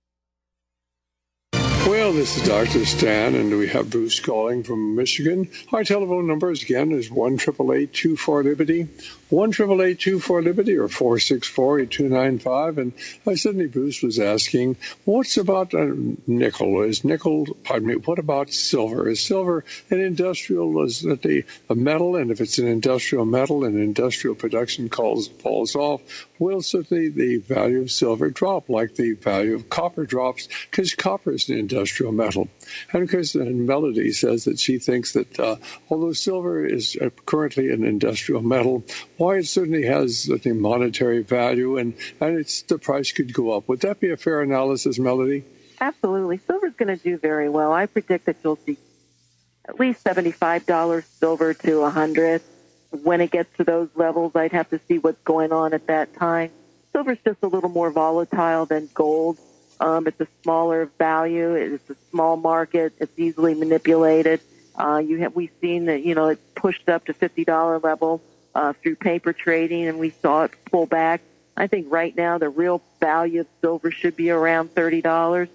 Well, this is Dr. Stan, and we have Bruce calling from Michigan. Our telephone number again is 1-888-24-LIBERTY, 1-888-24-LIBERTY, or 464-8295. And suddenly Bruce was asking, what's about nickel? What about silver? Is silver an industrial, is it a metal? And if it's an industrial metal and industrial production falls off, will certainly the value of silver drop like the value of copper drops, because copper is an industrial metal. And of course, Melody says that she thinks that although silver is currently an industrial metal, why it certainly has the monetary value and the price could go up. Would that be a fair analysis, Melody? Absolutely. Silver's going to do very well. I predict that you'll see at least $75 silver to $100. When it gets to those levels, I'd have to see what's going on at that time. Silver's just a little more volatile than gold. It's a smaller value. It's a small market. It's easily manipulated. We've seen that, it pushed up to $50 level through paper trading, and we saw it pull back. I think right now the real value of silver should be around $30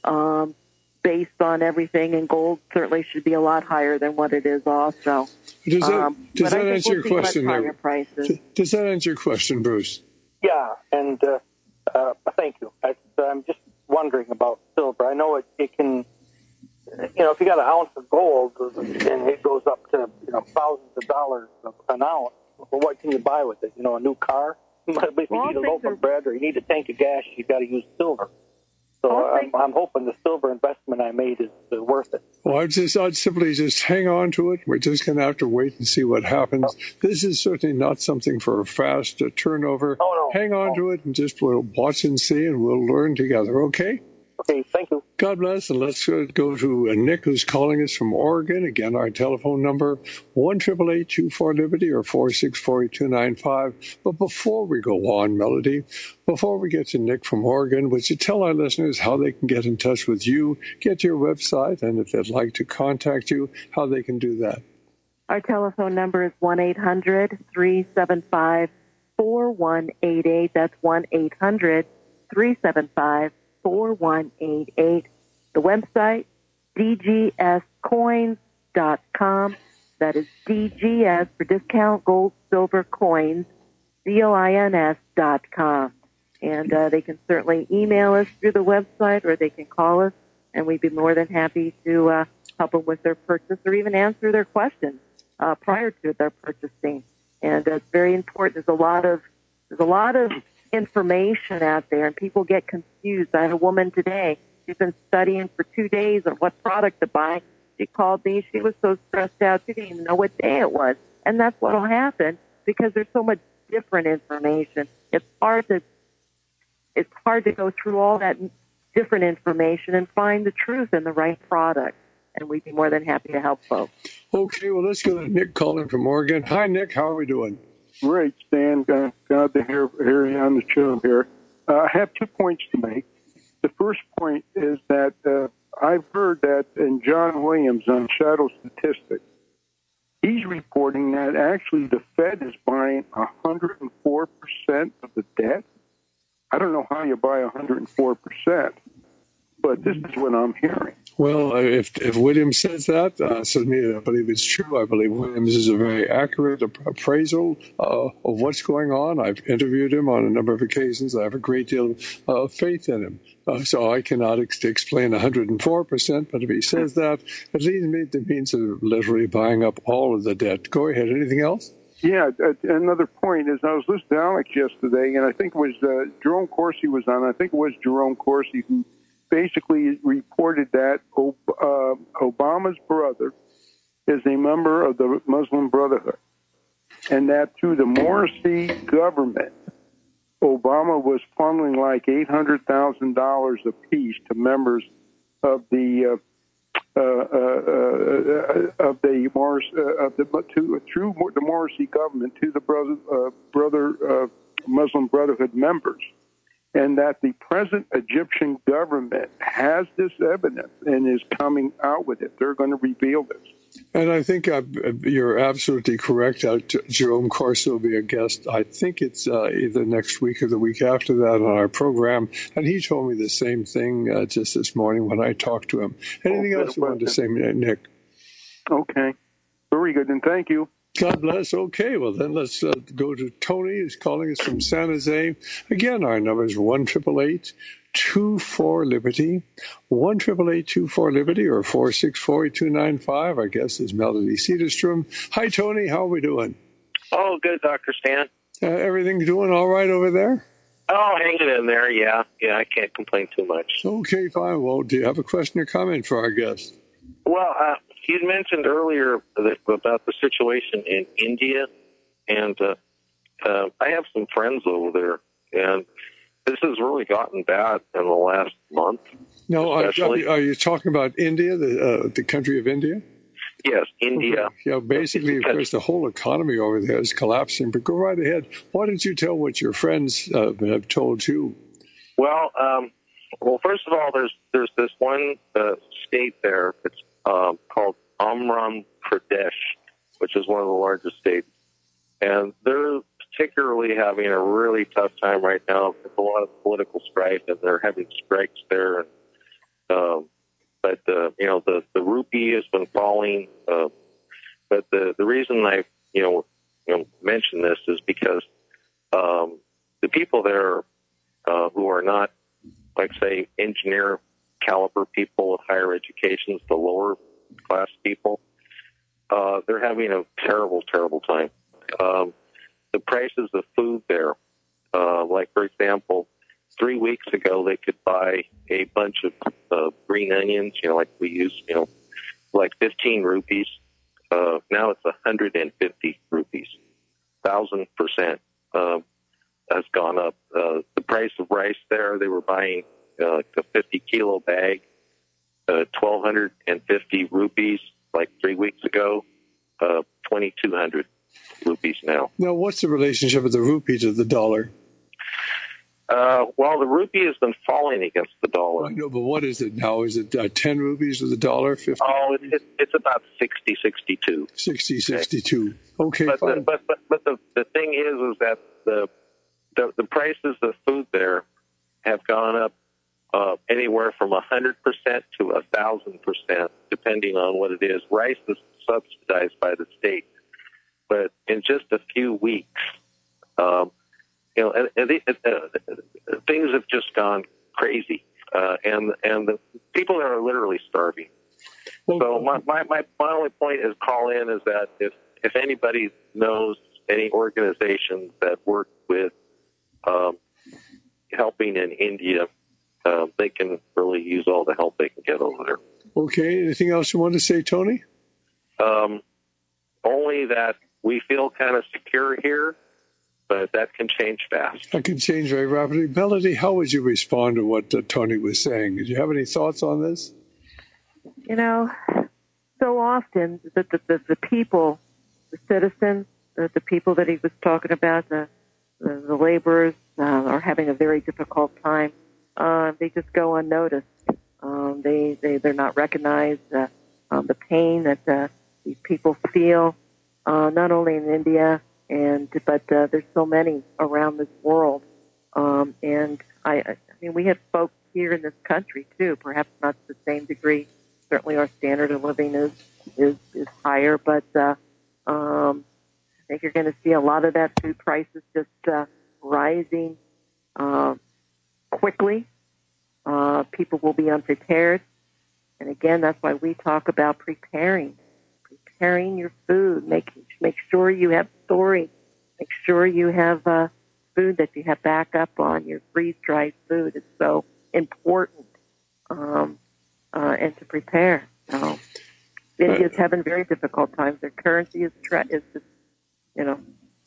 based on everything, and gold certainly should be a lot higher than what it is also. Does that answer your question? Does that answer your question, Bruce? Yeah, and thank you. I'm just wondering about silver. I know it can, if you got an ounce of gold and it goes up to thousands of dollars an ounce, well, what can you buy with it? A new car? But if you need a loaf of bread or you need a tank of gas, you got to use silver. So I'm hoping the silver investment I made is worth it. Well, I'd simply just hang on to it. We're just going to have to wait and see what happens. This is certainly not something for a fast turnover. Hang on to it and just we'll watch and see, and we'll learn together, okay? Okay, thank you. God bless, and let's go to Nick, who's calling us from Oregon. Again, our telephone number, 1-888-24-LIBERTY or 464-8295. But before we go on, Melody, before we get to Nick from Oregon, would you tell our listeners how they can get in touch with you, get to your website, and if they'd like to contact you, how they can do that? Our telephone number is 1-800-375-4188. That's 1-800-375-4188. The website, dgscoins.com. That is DGS for discount gold, silver, coins, COINS.com. And they can certainly email us through the website, or they can call us, and we'd be more than happy to help them with their purchase or even answer their questions prior to their purchasing. And it's very important. There's a lot of information out there, and people get confused. I had a woman today. She's been studying for 2 days on what product to buy. She called me. She was so stressed out. She didn't even know what day it was. And that's what will happen because there's so much different information. It's hard to go through all that different information and find the truth in the right product. And we'd be more than happy to help folks. Okay, well, let's go to Nick calling from Oregon. Hi, Nick. How are we doing? Great, Stan. Glad to hear you on the show here. I have 2 points to make. The first point is that I've heard that in John Williams on Shadow Statistics, he's reporting that actually the Fed is buying 104% of the debt. I don't know how you buy 104%, but this is what I'm hearing. Well, if Williams says that, certainly I believe it's true. I believe Williams is a very accurate appraisal of what's going on. I've interviewed him on a number of occasions. I have a great deal of faith in him. So I cannot explain 104%, but if he says that, at least it means literally buying up all of the debt. Go ahead. Anything else? Yeah, another point is I was listening to Alex yesterday, and I think it was Jerome Corsi was on. I think it was Jerome Corsi who basically reported that Obama's brother is a member of the Muslim Brotherhood, and that through the Morsi government, Obama was funneling like $800,000 apiece to members of the through the Morsi government to the Muslim Brotherhood members, and that the present Egyptian government has this evidence and is coming out with it. They're going to reveal this. And I think you're absolutely correct. Jerome Corso will be a guest. I think it's either next week or the week after that on our program. And he told me the same thing just this morning when I talked to him. Anything else you wanted to say, Nick? Okay. Very good. And thank you. God bless. Okay, well, then let's go to Tony. He's calling us from San Jose. Again, our number is 1-888-24-LIBERTY, 1-888-24-LIBERTY, or 464-8295. Our guest is Melody Cedarstrom. Hi, Tony. How are we doing? Oh, good, Dr. Stan. Everything doing all right over there? Oh, hanging in there, yeah. Yeah, I can't complain too much. Okay, fine. Well, do you have a question or comment for our guest? Well, you'd mentioned earlier about the situation in India, and I have some friends over there, and this has really gotten bad in the last month. No, are you talking about India, the country of India? Yes, India. Okay. Yeah, basically, of course, the whole economy over there is collapsing. But go right ahead. Why don't you tell what your friends have told you? Well, first of all, there's this one state there that's called Andhra Pradesh, which is one of the largest states, and they're particularly having a really tough time right now. There's a lot of political strife, and they're having strikes there. And, but the rupee has been falling. But the reason I mention this is because the people there who are not, like, say, engineer caliber people with higher educations, the lower class people, they're having a terrible, terrible time. The prices of food there, like, for example, 3 weeks ago, they could buy a bunch of green onions, like we use, like 15 rupees. Now it's 150 rupees. 1,000% has gone up. The price of rice there, they were buying a 50-kilo bag, 1,250 rupees, like 3 weeks ago, 2,200 rupees now. Now, what's the relationship of the rupee to the dollar? Well, the rupee has been falling against the dollar. I know, but what is it now? Is it 10 rupees to the dollar? 50? Oh, it's about 60, 62. 60, 62. Okay, but fine. But the thing is that the prices of food there have gone up anywhere from 100% to 1,000%, depending on what it is. Rice is subsidized by the state, but in just a few weeks, things have just gone crazy, and the people there are literally starving. So my only point is call in is that if anybody knows any organizations that work with helping in India, they can really use all the help they can get over there. Okay. Anything else you want to say, Tony? Only that we feel kind of secure here, but that can change fast. That can change very rapidly. Melody, how would you respond to what Tony was saying? Did you have any thoughts on this? So often the people, the citizens, the people that he was talking about, the laborers are having a very difficult time. They just go unnoticed. They're not recognized. The pain that these people feel, not only in India, but there's so many around this world. And I mean, we have folks here in this country too, perhaps not to the same degree. Certainly our standard of living is higher, but I think you're going to see a lot of that food prices just rising quickly. People will be unprepared. And again, that's why we talk about preparing your food. Make sure you have storage. Make sure you have food that you have backup on. Your freeze-dried food is so important, and to prepare. India's having very difficult times. Their currency is just,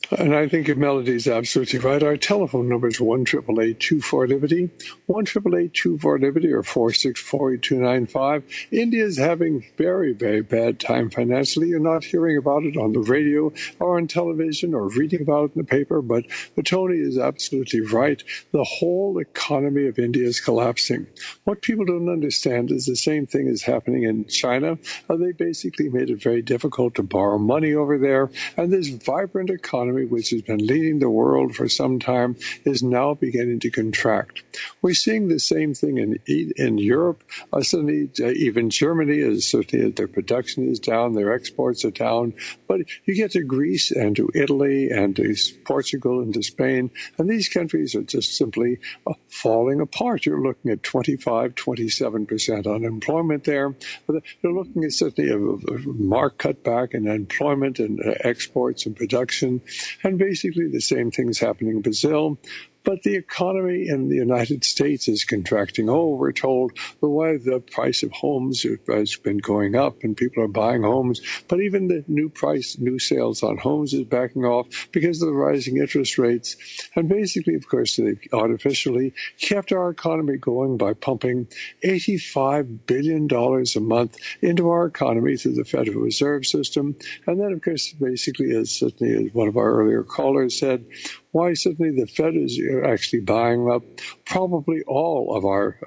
And I think Melody's absolutely right. Our telephone number is 1-888-24-LIBERTY, 1-888-24-LIBERTY, or 464-8295. India is having very, very bad time financially. You're not hearing about it on the radio or on television or reading about it in the paper, but Tony is absolutely right. The whole economy of India is collapsing. What people don't understand is the same thing is happening in China. They basically made it very difficult to borrow money over there, and this vibrant economy, which has been leading the world for some time, is now beginning to contract. We're seeing the same thing in Europe. Suddenly, even Germany is certainly, their production is down, their exports are down. But you get to Greece and to Italy and to Portugal and to Spain, and these countries are just simply falling apart. You're looking at 25, 27% unemployment there. You're looking at certainly a marked cutback in employment and exports and production. And basically the same thing's happening in Brazil. But the economy in the United States is contracting. We're told the price of homes has been going up and people are buying homes. But even the new sales on homes is backing off because of the rising interest rates. And basically, of course, they've artificially kept our economy going by pumping $85 billion a month into our economy through the Federal Reserve System. And then, of course, basically, as one of our earlier callers said, why suddenly the Fed is actually buying up probably all of our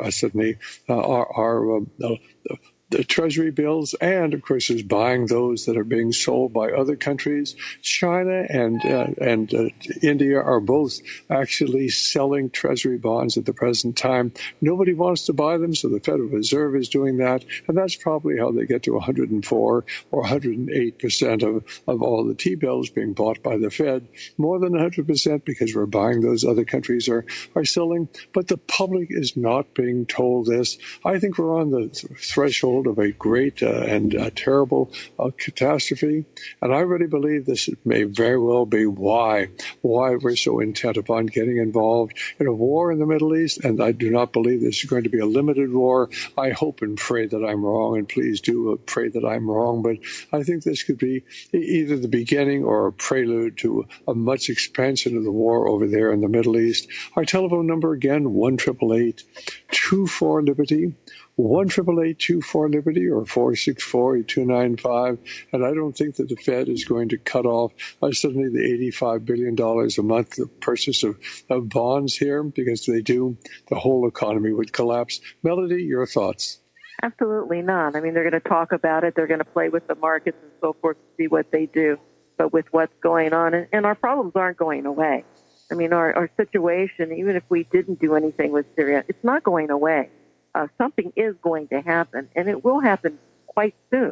the Treasury bills, and of course is buying those that are being sold by other countries. China and India are both actually selling Treasury bonds at the present time. Nobody wants to buy them, so the Federal Reserve is doing that, and that's probably how they get to 104 or 108% of all the T-bills being bought by the Fed. More than 100% because we're buying those other countries are selling, but the public is not being told this. I think we're on the threshold of a great and terrible catastrophe. And I really believe this may very well be why we're so intent upon getting involved in a war in the Middle East. And I do not believe this is going to be a limited war. I hope and pray that I'm wrong, and please do pray that I'm wrong. But I think this could be either the beginning or a prelude to a much expansion of the war over there in the Middle East. Our telephone number again, 1-888-24-LIBERTY. 1-888-24-LIBERTY or 464-8295. And I don't think that the Fed is going to cut off suddenly the $85 billion a month the purchase of bonds here, because they do, the whole economy would collapse. Melody, your thoughts? Absolutely not. I mean, they're going to talk about it. They're going to play with the markets and so forth to see what they do. But with what's going on, and our problems aren't going away. I mean, our situation, even if we didn't do anything with Syria, it's not going away. Something is going to happen, and it will happen quite soon.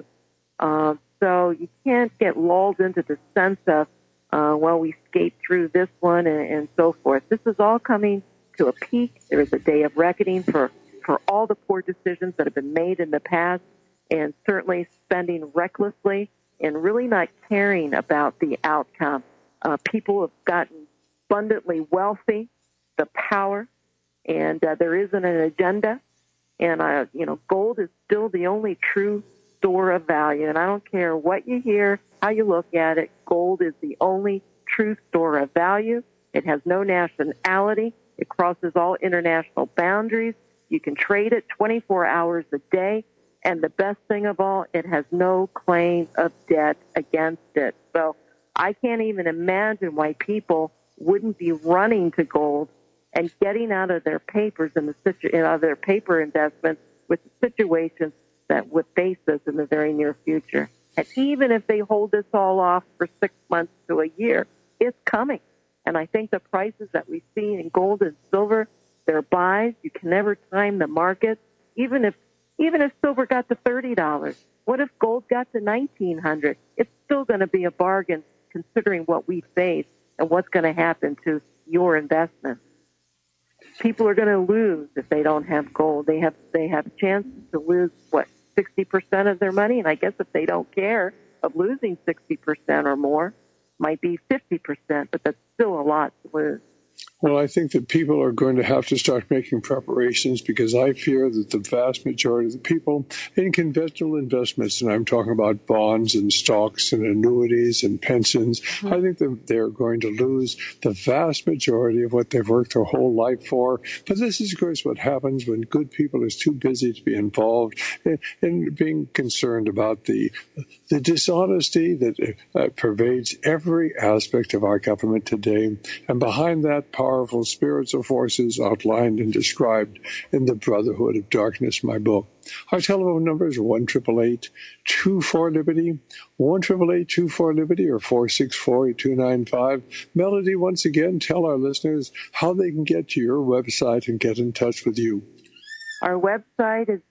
So you can't get lulled into the sense of, we skate through this one and so forth. This is all coming to a peak. There is a day of reckoning for all the poor decisions that have been made in the past, and certainly spending recklessly and really not caring about the outcome. People have gotten abundantly wealthy, the power, and there isn't an agenda. And, gold is still the only true store of value. And I don't care what you hear, how you look at it, gold is the only true store of value. It has no nationality. It crosses all international boundaries. You can trade it 24 hours a day. And the best thing of all, it has no claim of debt against it. So I can't even imagine why people wouldn't be running to gold and getting out of their papers and out of their paper investments with the situations that would face us in the very near future. And even if they hold this all off for 6 months to a year, it's coming. And I think the prices that we see in gold and silver, they're buys. You can never time the market. Even if silver got to $30, what if gold got to $1,900? It's still going to be a bargain considering what we face and what's going to happen to your investment. People are going to lose if they don't have gold. They have chances to lose, 60% of their money? And I guess if they don't care of losing 60% or more, might be 50%, but that's still a lot to lose. Well, I think that people are going to have to start making preparations because I fear that the vast majority of the people in conventional investments, and I'm talking about bonds and stocks and annuities and pensions, I think that they're going to lose the vast majority of what they've worked their whole life for. But this is, of course, what happens when good people are too busy to be involved in being concerned about the dishonesty that pervades every aspect of our government today. And behind that, powerful spiritual forces outlined and described in The Brotherhood of Darkness, my book. Our telephone number is 1-888-24-LIBERTY, 1-888-24-LIBERTY, or 464-8295. Melody, once again, tell our listeners how they can get to your website and get in touch with you. Our website is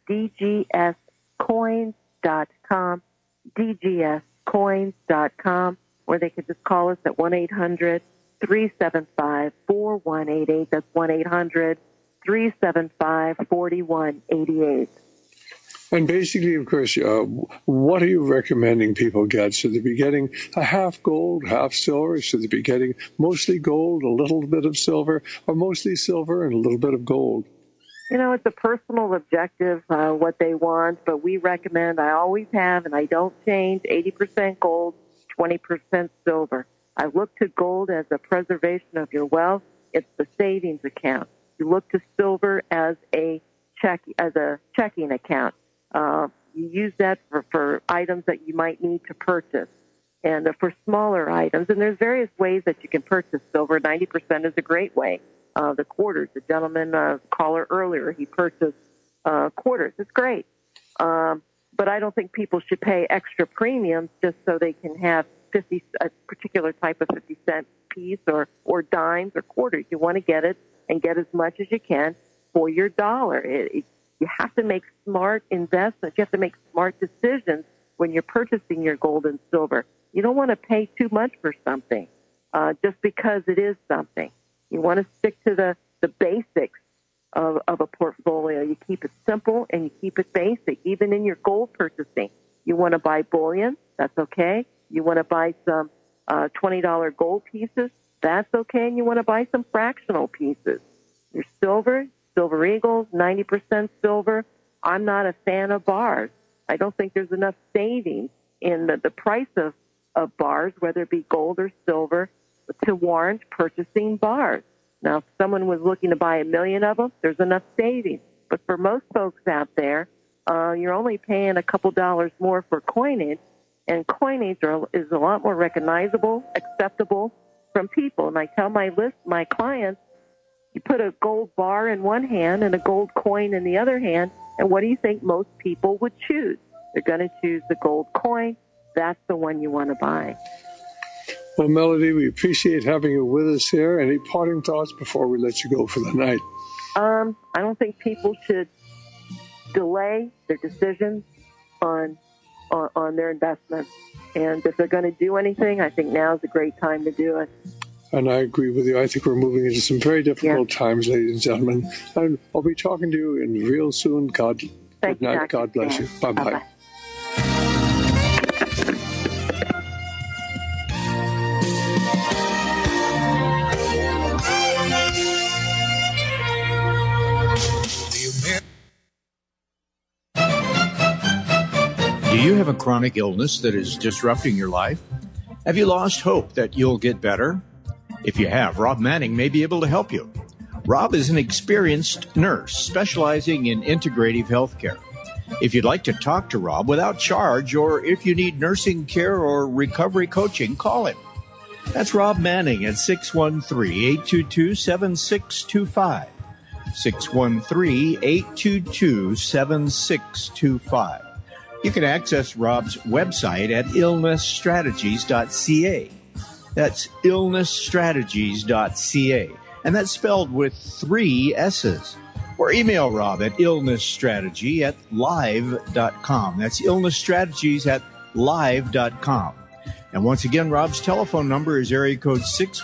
dgscoins.com, dgscoins.com, or they could just call us at 1-800-375-4188. That's 1-800-375-4188. And basically, of course, what are you recommending people get? Should they be getting a half gold, half silver? Should they be getting mostly gold, a little bit of silver, or mostly silver and a little bit of gold? You know, it's a personal objective, what they want, but we recommend, I always have, and I don't change, 80% gold, 20% silver. I look to gold as a preservation of your wealth. It's the savings account. You look to silver as a checking account. You use that for items that you might need to purchase, and for smaller items. And there's various ways that you can purchase silver. 90% is a great way. The quarters, the gentleman caller earlier, he purchased quarters. It's great. But I don't think people should pay extra premiums just so they can have a particular type of 50-cent piece or dimes or quarters. You want to get it and get as much as you can for your dollar. You have to make smart investments. You have to make smart decisions when you're purchasing your gold and silver. You don't want to pay too much for something just because it is something. You want to stick to the basics of a portfolio. You keep it simple and you keep it basic. Even in your gold purchasing, you want to buy bullion, that's okay. You want to buy some $20 gold pieces, that's okay. And you want to buy some fractional pieces. Your silver eagles, 90% silver. I'm not a fan of bars. I don't think there's enough savings in the price of bars, whether it be gold or silver, to warrant purchasing bars. Now, if someone was looking to buy 1 million of them, there's enough savings. But for most folks out there, you're only paying a couple dollars more for coinage, and coinage is a lot more recognizable, acceptable from people. And I tell my clients, you put a gold bar in one hand and a gold coin in the other hand, and what do you think most people would choose? They're going to choose the gold coin. That's the one you want to buy. Well, Melody, we appreciate having you with us here. Any parting thoughts before we let you go for the night? I don't think people should delay their decisions on their investments. And if they're going to do anything, I think now is a great time to do it. And I agree with you. I think we're moving into some very difficult times, ladies and gentlemen. And I'll be talking to you in real soon. Good night. God bless you. Bye-bye. Bye-bye. Do you have a chronic illness that is disrupting your life? Have you lost hope that you'll get better? If you have, Rob Manning may be able to help you. Rob is an experienced nurse specializing in integrative health care. If you'd like to talk to Rob without charge, or if you need nursing care or recovery coaching, call him. That's Rob Manning at 613-822-7625. 613-822-7625. You can access Rob's website at illnessstrategies.ca. That's illnessstrategies.ca. And that's spelled with 3 S's. Or email Rob at illnessstrategy@live.com. That's illnessstrategies@live.com. And once again, Rob's telephone number is area code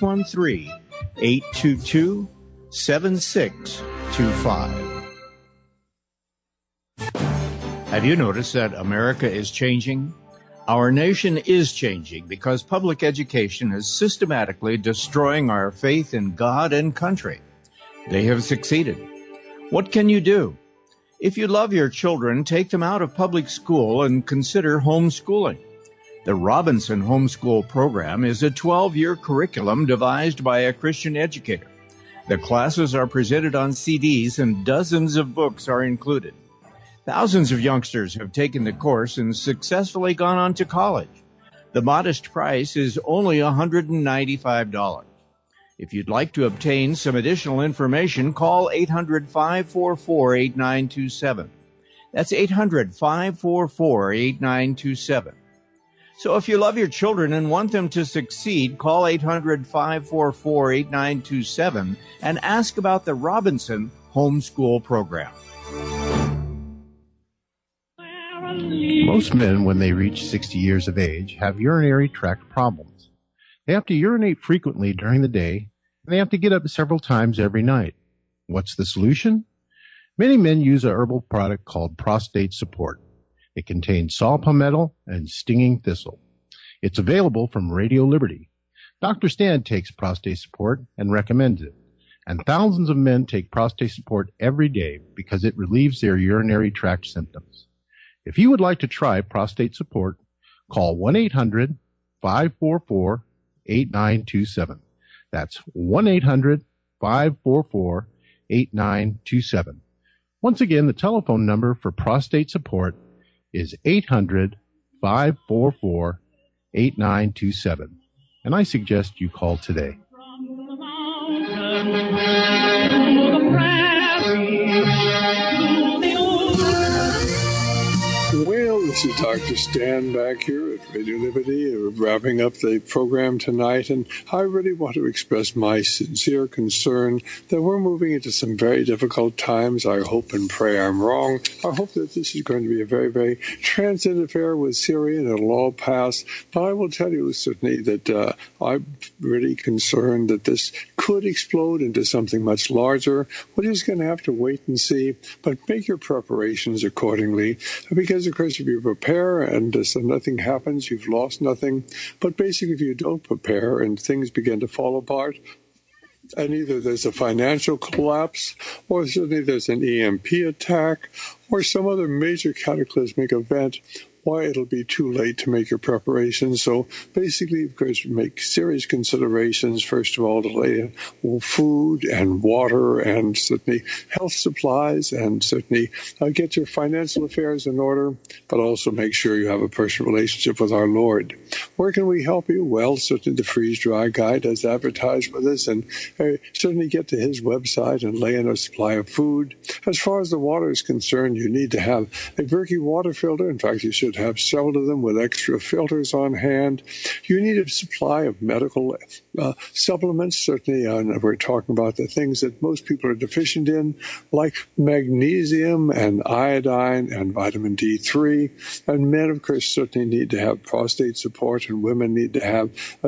613-822-7625. Have you noticed that America is changing? Our nation is changing because public education is systematically destroying our faith in God and country. They have succeeded. What can you do? If you love your children, take them out of public school and consider homeschooling. The Robinson Homeschool Program is a 12-year curriculum devised by a Christian educator. The classes are presented on CDs and dozens of books are included. Thousands of youngsters have taken the course and successfully gone on to college. The modest price is only $195. If you'd like to obtain some additional information, call 800-544-8927. That's 800-544-8927. So if you love your children and want them to succeed, call 800-544-8927 and ask about the Robinson Homeschool Program. Most men, when they reach 60 years of age, have urinary tract problems. They have to urinate frequently during the day, and they have to get up several times every night. What's the solution? Many men use a herbal product called Prostate Support. It contains saw palmetto and stinging thistle. It's available from Radio Liberty. Dr. Stan takes Prostate Support and recommends it. And thousands of men take Prostate Support every day because it relieves their urinary tract symptoms. If you would like to try Prostate Support, call 1-800-544-8927. That's 1-800-544-8927. Once again, the telephone number for Prostate Support is 800-544-8927. And I suggest you call today. Well, this is Dr. Stan back here at Radio Liberty, wrapping up the program tonight, and I really want to express my sincere concern that we're moving into some very difficult times. I hope and pray I'm wrong. I hope that this is going to be a very, very transient affair with Syria, and it'll all pass. But I will tell you certainly that I'm really concerned that this could explode into something much larger. We're just going to have to wait and see, but make your preparations accordingly, because of course, if you prepare and so nothing happens, you've lost nothing. But basically, if you don't prepare and things begin to fall apart, and either there's a financial collapse, or certainly there's an EMP attack, or some other major cataclysmic event, why, it'll be too late to make your preparations. So basically, of course, make serious considerations, first of all, to lay in food and water and certainly health supplies, and certainly get your financial affairs in order, but also make sure you have a personal relationship with our Lord. Where can we help you? Well, certainly the Freeze Dry Guy does advertise with us, and certainly get to his website and lay in a supply of food. As far as the water is concerned, you need to have a Berkey water filter. In fact, you should have several of them with extra filters on hand. You need a supply of medical supplements, certainly, and we're talking about the things that most people are deficient in, like magnesium and iodine and vitamin D3. And men, of course, certainly need to have prostate support, and women need to have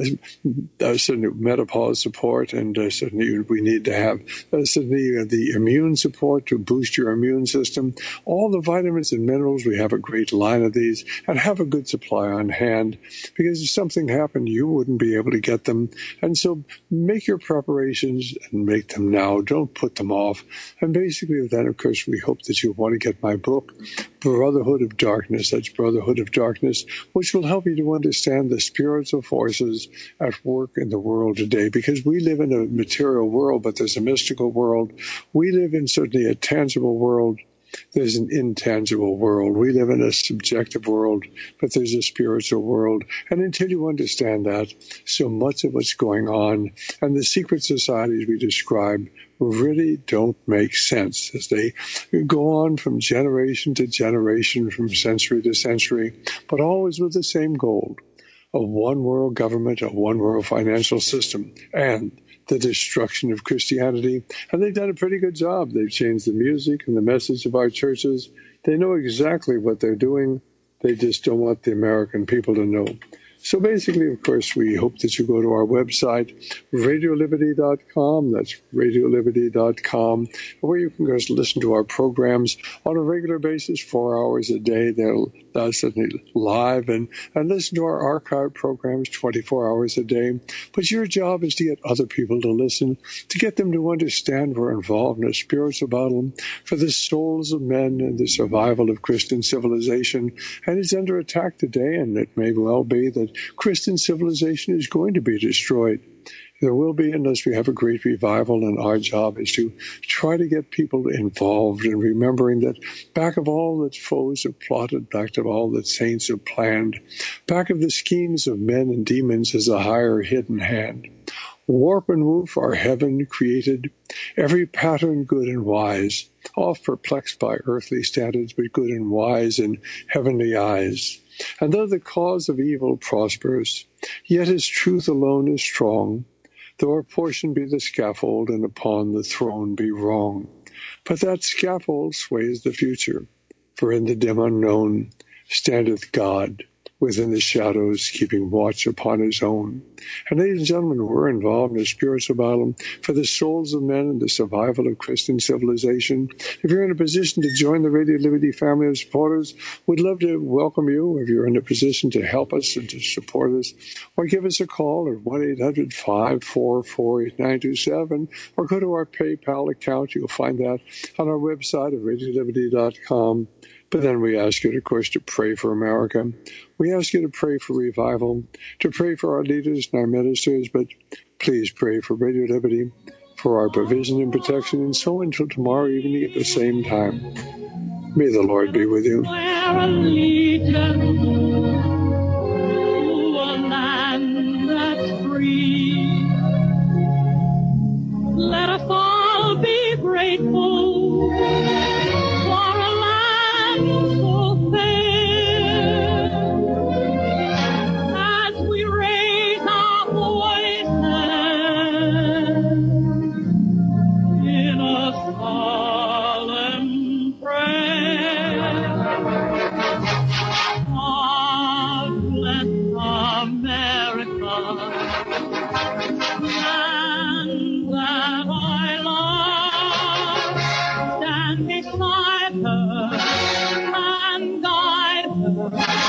certainly menopause support, and certainly we need to have certainly the immune support to boost your immune system. All the vitamins and minerals, we have a great line of these, and have a good supply on hand, because if something happened, you wouldn't be able to get them. And so make your preparations and make them now. Don't put them off. And basically, then, of course, we hope that you'll want to get my book, Brotherhood of Darkness. That's Brotherhood of Darkness, which will help you to understand the spiritual forces at work in the world today, because we live in a material world, but there's a mystical world. We live in certainly a tangible world. There's an intangible world. We live in a subjective world, but there's a spiritual world. And until you understand that, so much of what's going on and the secret societies we describe really don't make sense, as they go on from generation to generation, from century to century, but always with the same goal: a one world government, a one world financial system, and the destruction of Christianity. And they've done a pretty good job. They've changed the music and the message of our churches. They know exactly what they're doing. They just don't want the American people to know. So basically, of course, we hope that you go to our website, radioliberty.com. That's radioliberty.com, where you can just listen to our programs on a regular basis, 4 hours a day. They're certainly live, and listen to our archive programs 24 hours a day. But your job is to get other people to listen, to get them to understand we're involved in a spiritual battle for the souls of men and the survival of Christian civilization. And it's under attack today, and it may well be that Christian civilization is going to be destroyed. There will be, unless we have a great revival, and our job is to try to get people involved in remembering that back of all that foes have plotted, back of all that saints have planned, back of the schemes of men and demons is a higher hidden hand. Warp and woof our heaven created, every pattern good and wise, oft perplexed by earthly standards, but good and wise in heavenly eyes. And though the cause of evil prospers, yet his truth alone is strong, though our portion be the scaffold, and upon the throne be wrong. But that scaffold sways the future, for in the dim unknown standeth God, within the shadows, keeping watch upon his own. And ladies and gentlemen, we're involved in a spiritual battle for the souls of men and the survival of Christian civilization. If you're in a position to join the Radio Liberty family of supporters, we'd love to welcome you. If you're in a position to help us and to support us, or give us a call at 1-800-544-8927, or go to our PayPal account. You'll find that on our website at radioliberty.com. But then we ask you, of course, to pray for America. We ask you to pray for revival, to pray for our leaders and our ministers, but please pray for Radio Liberty, for our provision and protection, and so until tomorrow evening at the same time. May the Lord be with you. Let us all be grateful for a land so fair. As we raise our voices in a solemn prayer, God bless America. And that I love, stand beside her and guide her.